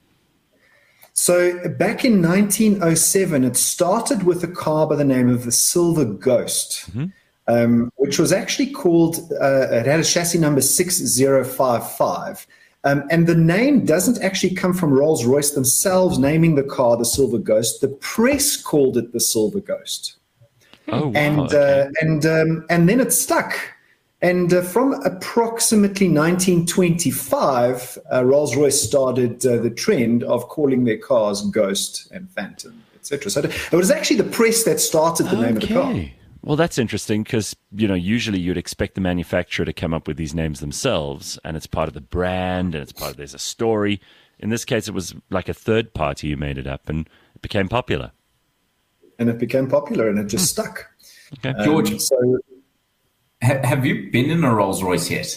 So back in nineteen oh seven, it started with a car by the name of the Silver Ghost, Mm-hmm. um, which was actually called, uh, it had a chassis number six zero five five. Um, and the name doesn't actually come from Rolls-Royce themselves naming the car the Silver Ghost. The press called it the Silver Ghost. Oh, wow. And okay. uh, and um, and then it stuck. And uh, from approximately nineteen twenty-five, uh, Rolls-Royce started uh, the trend of calling their cars Ghost and Phantom, et cetera. So it was actually the press that started the name of the car. Okay. Well, that's interesting because, you know, usually you'd expect the manufacturer to come up with these names themselves, and it's part of the brand, and it's part of, there's a story. In this case, it was like a third party who made it up, and it became popular. And it became popular, and it just stuck. Okay. Um, George, so ha- have you been in a Rolls Royce yet?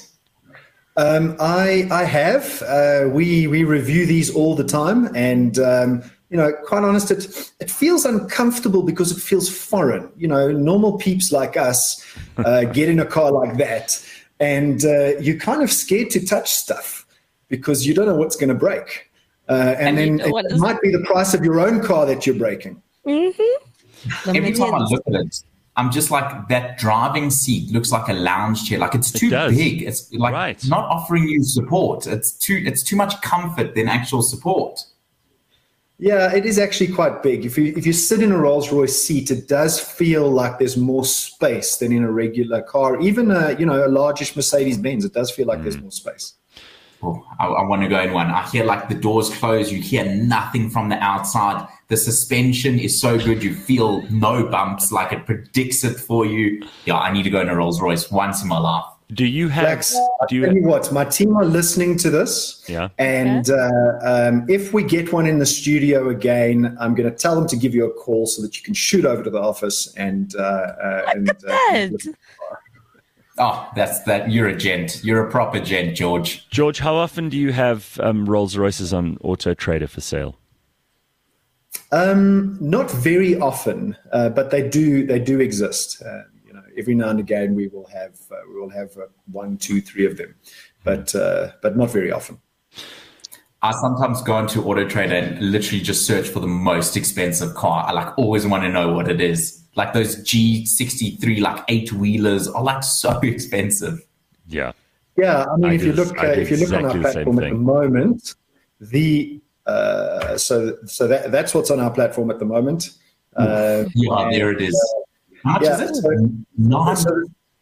um, I I have. Uh, we we review these all the time, and um, you know, quite honest, it it feels uncomfortable because it feels foreign. You know, normal peeps like us uh, get in a car like that, and uh, you're kind of scared to touch stuff because you don't know what's going to break, uh, and, And you then know it what is- might be the price of your own car that you're breaking. The Every time I millions. look at it, I'm just like, that driving seat looks like a lounge chair. Like it's too does. big. It's like Right. not offering you support. It's too it's too much comfort than actual support. Yeah, it is actually quite big. If you if you sit in a Rolls-Royce seat, it does feel like there's more space than in a regular car. Even a you know a largish Mercedes-Benz, it does feel like there's more space. Oh, I, I want to go in one. I hear like the doors close. You hear nothing from the outside. The suspension is so good. You feel no bumps. Like it predicts it for you. Yeah, I need to go in a Rolls Royce once in my life. Do you have? Flex, I'll Do tell you you? what, my team are listening to this. Yeah. And uh, um, if we get one in the studio again, I'm going to tell them to give you a call so that you can shoot over to the office and. Uh, uh, and uh, That. Oh, that's that. You're a gent. You're a proper gent, George. George, how often do you have um, Rolls Royces on Auto Trader for sale? Um, not very often, uh, but they do. They do exist. Uh, you know, every now and again we will have uh, we will have uh, one, two, three of them, but uh, but not very often. I sometimes go into Auto Trader and literally just search for the most expensive car. I like always want to know what it is. Like those G sixty-three, like eight wheelers are like so expensive. Yeah. Yeah, I mean, I if you do- look, I uh, do if you look on our exactly the same platform at the thing. moment, the uh, so so that that's what's on our platform at the moment. Uh, Yeah, there it is. How much yeah, is it? so- Nine. so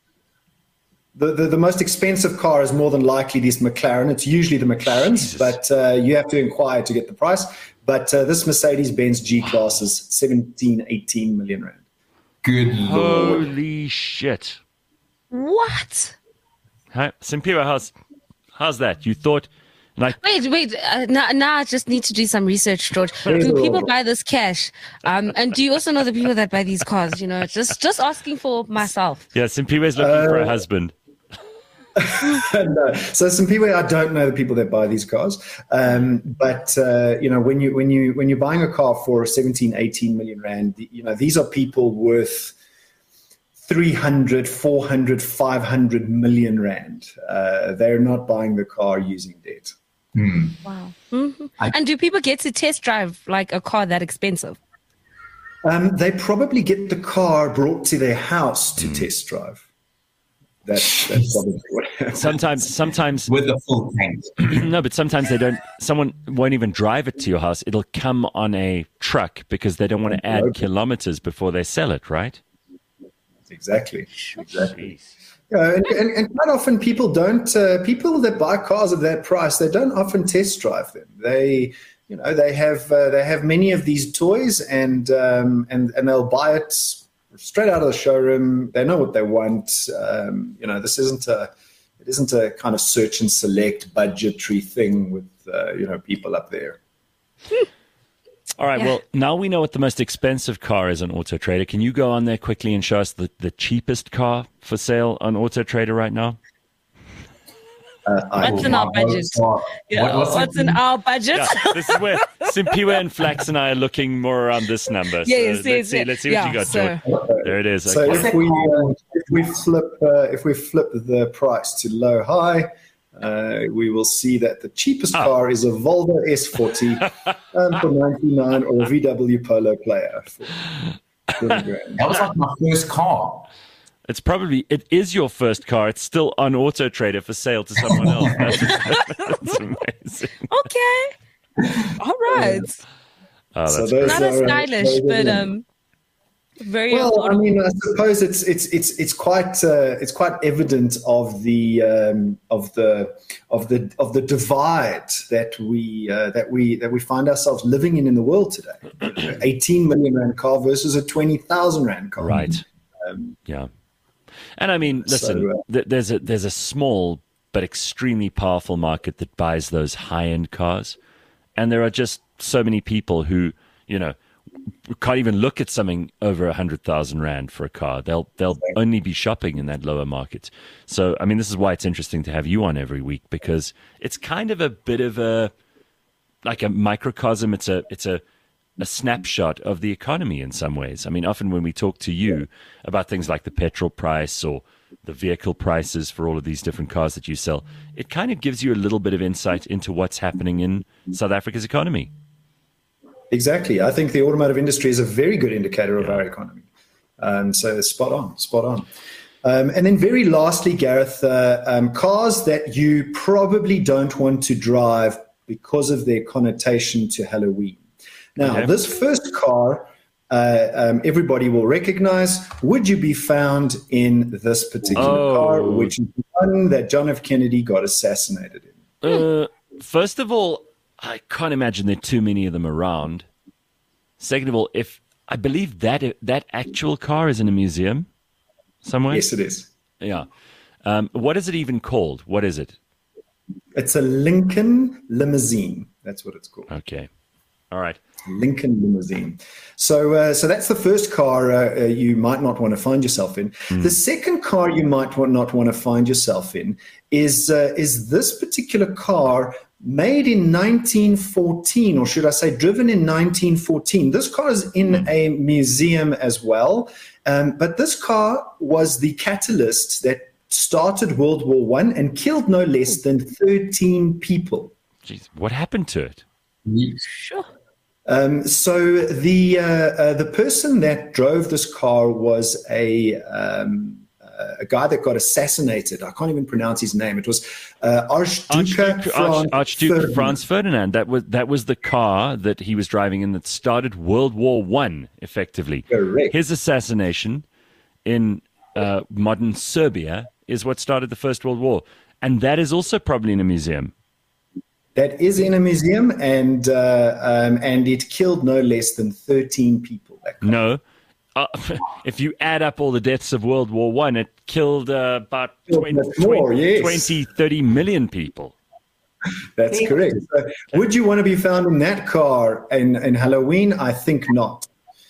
the, the the most expensive car is more than likely this McLaren. It's usually the McLarens, Jesus. but uh, you have to inquire to get the price. But uh, this Mercedes-Benz G-Class is seventeen, eighteen million rand. Good lord. Holy shit. What? Hi, Simpiwe, how's, how's that? You thought, like, Wait, wait. Uh, now, now I just need to do some research, George. Do people buy this cash? Um, and do you also know the people that buy these cars? You know, just just asking for myself. yeah, Simpiwe's looking for a Uh, husband. no. So some people, I don't know the people that buy these cars, um, but uh, you know, when you when you when you're buying a car for seventeen, eighteen million rand, you know, these are people worth three hundred, four hundred, five hundred million rand. Uh, they're not buying the car using debt. Wow. Mhm. And do people get to test drive like a car that expensive? Um, they probably get the car brought to their house to test drive. That's, that's probably what happens. Sometimes, sometimes, With a full tank. no, but sometimes they don't, someone won't even drive it to your house. It'll come on a truck because they don't want to add kilometers before they sell it, right? Exactly. Exactly. Yeah, and, and, and quite often people don't, uh, people that buy cars at that price, they don't often test drive them. They, you know, they have, uh, they have many of these toys and, um, and, and they'll buy it straight out of the showroom. They know what they want. Um, you know, this isn't a, it isn't a kind of search and select budgetary thing with, uh, you know, people up there. All right. Yeah. Well, now we know what the most expensive car is on Auto Trader. Can you go on there quickly and show us the, the cheapest car for sale on Auto Trader right now? Uh, I What's will- in our budget? Yeah, What- what's what's it? in our budget? Yeah, this is where Simpiwe and Flax and I are looking more around this number. So Yes, let's yes, see, yes. let's see Yeah, what you got, so- George. There it is. So Okay. if we uh, if we flip uh, if we flip the price to low high, uh, we will see that the cheapest Ah. car is a Volvo S forty um, for ninety-nine or a V W Polo Player for twenty grand. That was like my first car. It's probably, it is your first car. It's still on Auto Trader for sale to someone else. That's, that's amazing. Okay. All right. Oh, So that's those Not as are, uh, stylish, those are but the- um, very Well, I affordable. mean, I suppose it's it's it's it's quite uh, it's quite evident of the um, of the of the of the divide that we uh, that we that we find ourselves living in in the world today. eighteen million rand car versus a twenty thousand rand car. right. Um, Yeah. And I mean, listen, So, uh, th- there's a there's a small but extremely powerful market that buys those high-end cars. And there are just so many people who, you know, can't even look at something over a hundred thousand rand for a car. They'll they'll only be shopping in that lower market. So I mean, this is why it's interesting to have you on every week, because it's kind of a bit of a like a microcosm. It's a it's a a snapshot of the economy in some ways. I mean, often when we talk to you about things like the petrol price or the vehicle prices for all of these different cars that you sell, it kind of gives you a little bit of insight into what's happening in South Africa's economy. Exactly. I think the automotive industry is a very good indicator of our economy. Um, so spot on, spot on. Um, and then very lastly, Gareth, uh, um, cars that you probably don't want to drive because of their connotation to Halloween. Now, Okay. this first car, uh, um, everybody will recognize. Would you be found in this particular Oh. car, which is the one that John F. Kennedy got assassinated in? Uh, first of all, I can't imagine there are too many of them around. Second of all, if I believe that that actual car is in a museum somewhere. Yes, it is. Yeah. Um, what is it even called? What is it? It's a Lincoln limousine. That's what it's called. Okay. All right. Lincoln limousine. So, uh, so that's the first car uh, uh, you might not want to find yourself in. The second car you might want, not want to find yourself in is uh, is this particular car made in nineteen fourteen, or should I say, driven in nineteen fourteen. This car is in a museum as well, um, but this car was the catalyst that started World War One and killed no less than thirteen people. Jeez, what happened to it? Sure. Um, so the uh, uh, the person that drove this car was a um, uh, a guy that got assassinated. I can't even pronounce his name. It was uh, Archduke, Archduke, Franz, Archduke Ferdinand. Franz Ferdinand. That was that was the car that he was driving in that started World War One. Effectively, Correct. His assassination in uh, modern Serbia is what started the First World War, and that is also probably in a museum. That is in a museum, and uh, um, and it killed no less than thirteen people. That car. No. Uh, if you add up all the deaths of World War One, it killed uh, about twenty, more, yes. twenty, thirty million people. That's correct. So would you want to be found in that car in, in Halloween? I think not.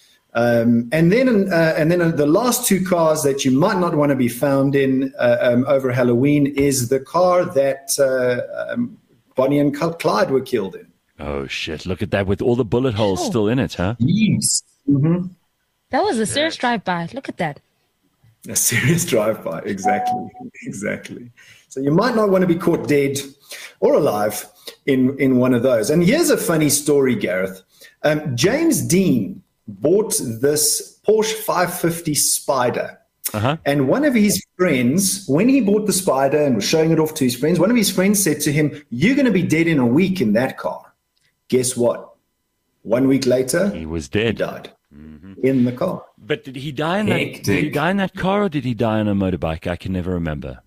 Um, and then, uh, and then uh, the last two cars that you might not want to be found in uh, um, over Halloween is the car that uh, um, Bonnie and Clyde were killed in. Oh shit! Look at that, with all the bullet holes Oh. still in it, huh? Yes. Mm-hmm. That was a serious drive-by. Look at that. A serious drive-by, exactly, exactly. So you might not want to be caught dead or alive in, in one of those. And here's a funny story, Gareth. Um, James Dean bought this Porsche five fifty Spider. Uh-huh. And one of his friends, when he bought the Spider and was showing it off to his friends, one of his friends said to him, "You're going to be dead in a week in that car." Guess what? One week later, He was he dead. died in the car. But did he die in that? Hectic. Did he die in that car, or did he die on a motorbike? I can never remember.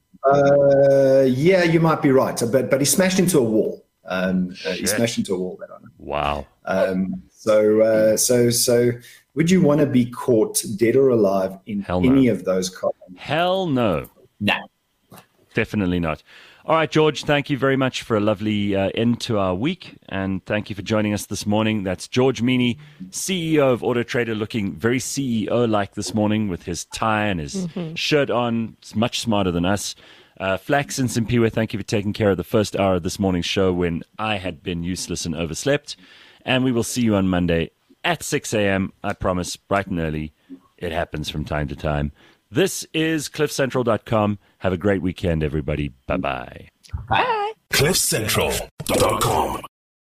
Uh, yeah, you might be right. But but he smashed into a wall. Um, uh, he smashed into a wall. That I know. Wow. Um, so uh, so so, would you want to be caught dead or alive in Hell no. any of those cars? Hell no. No. Definitely not. All right, George, thank you very much for a lovely uh, end to our week, and thank you for joining us this morning. That's George Meany, C E O of Auto Trader, looking very C E O-like this morning with his tie and his mm-hmm. shirt on. It's much smarter than us. Uh, Flax and Simpiwe, thank you for taking care of the first hour of this morning's show when I had been useless and overslept. And we will see you on Monday at six a.m. I promise, bright and early. It happens from time to time. This is cliff central dot com. Have a great weekend, everybody. Bye-bye. Bye. cliff central dot com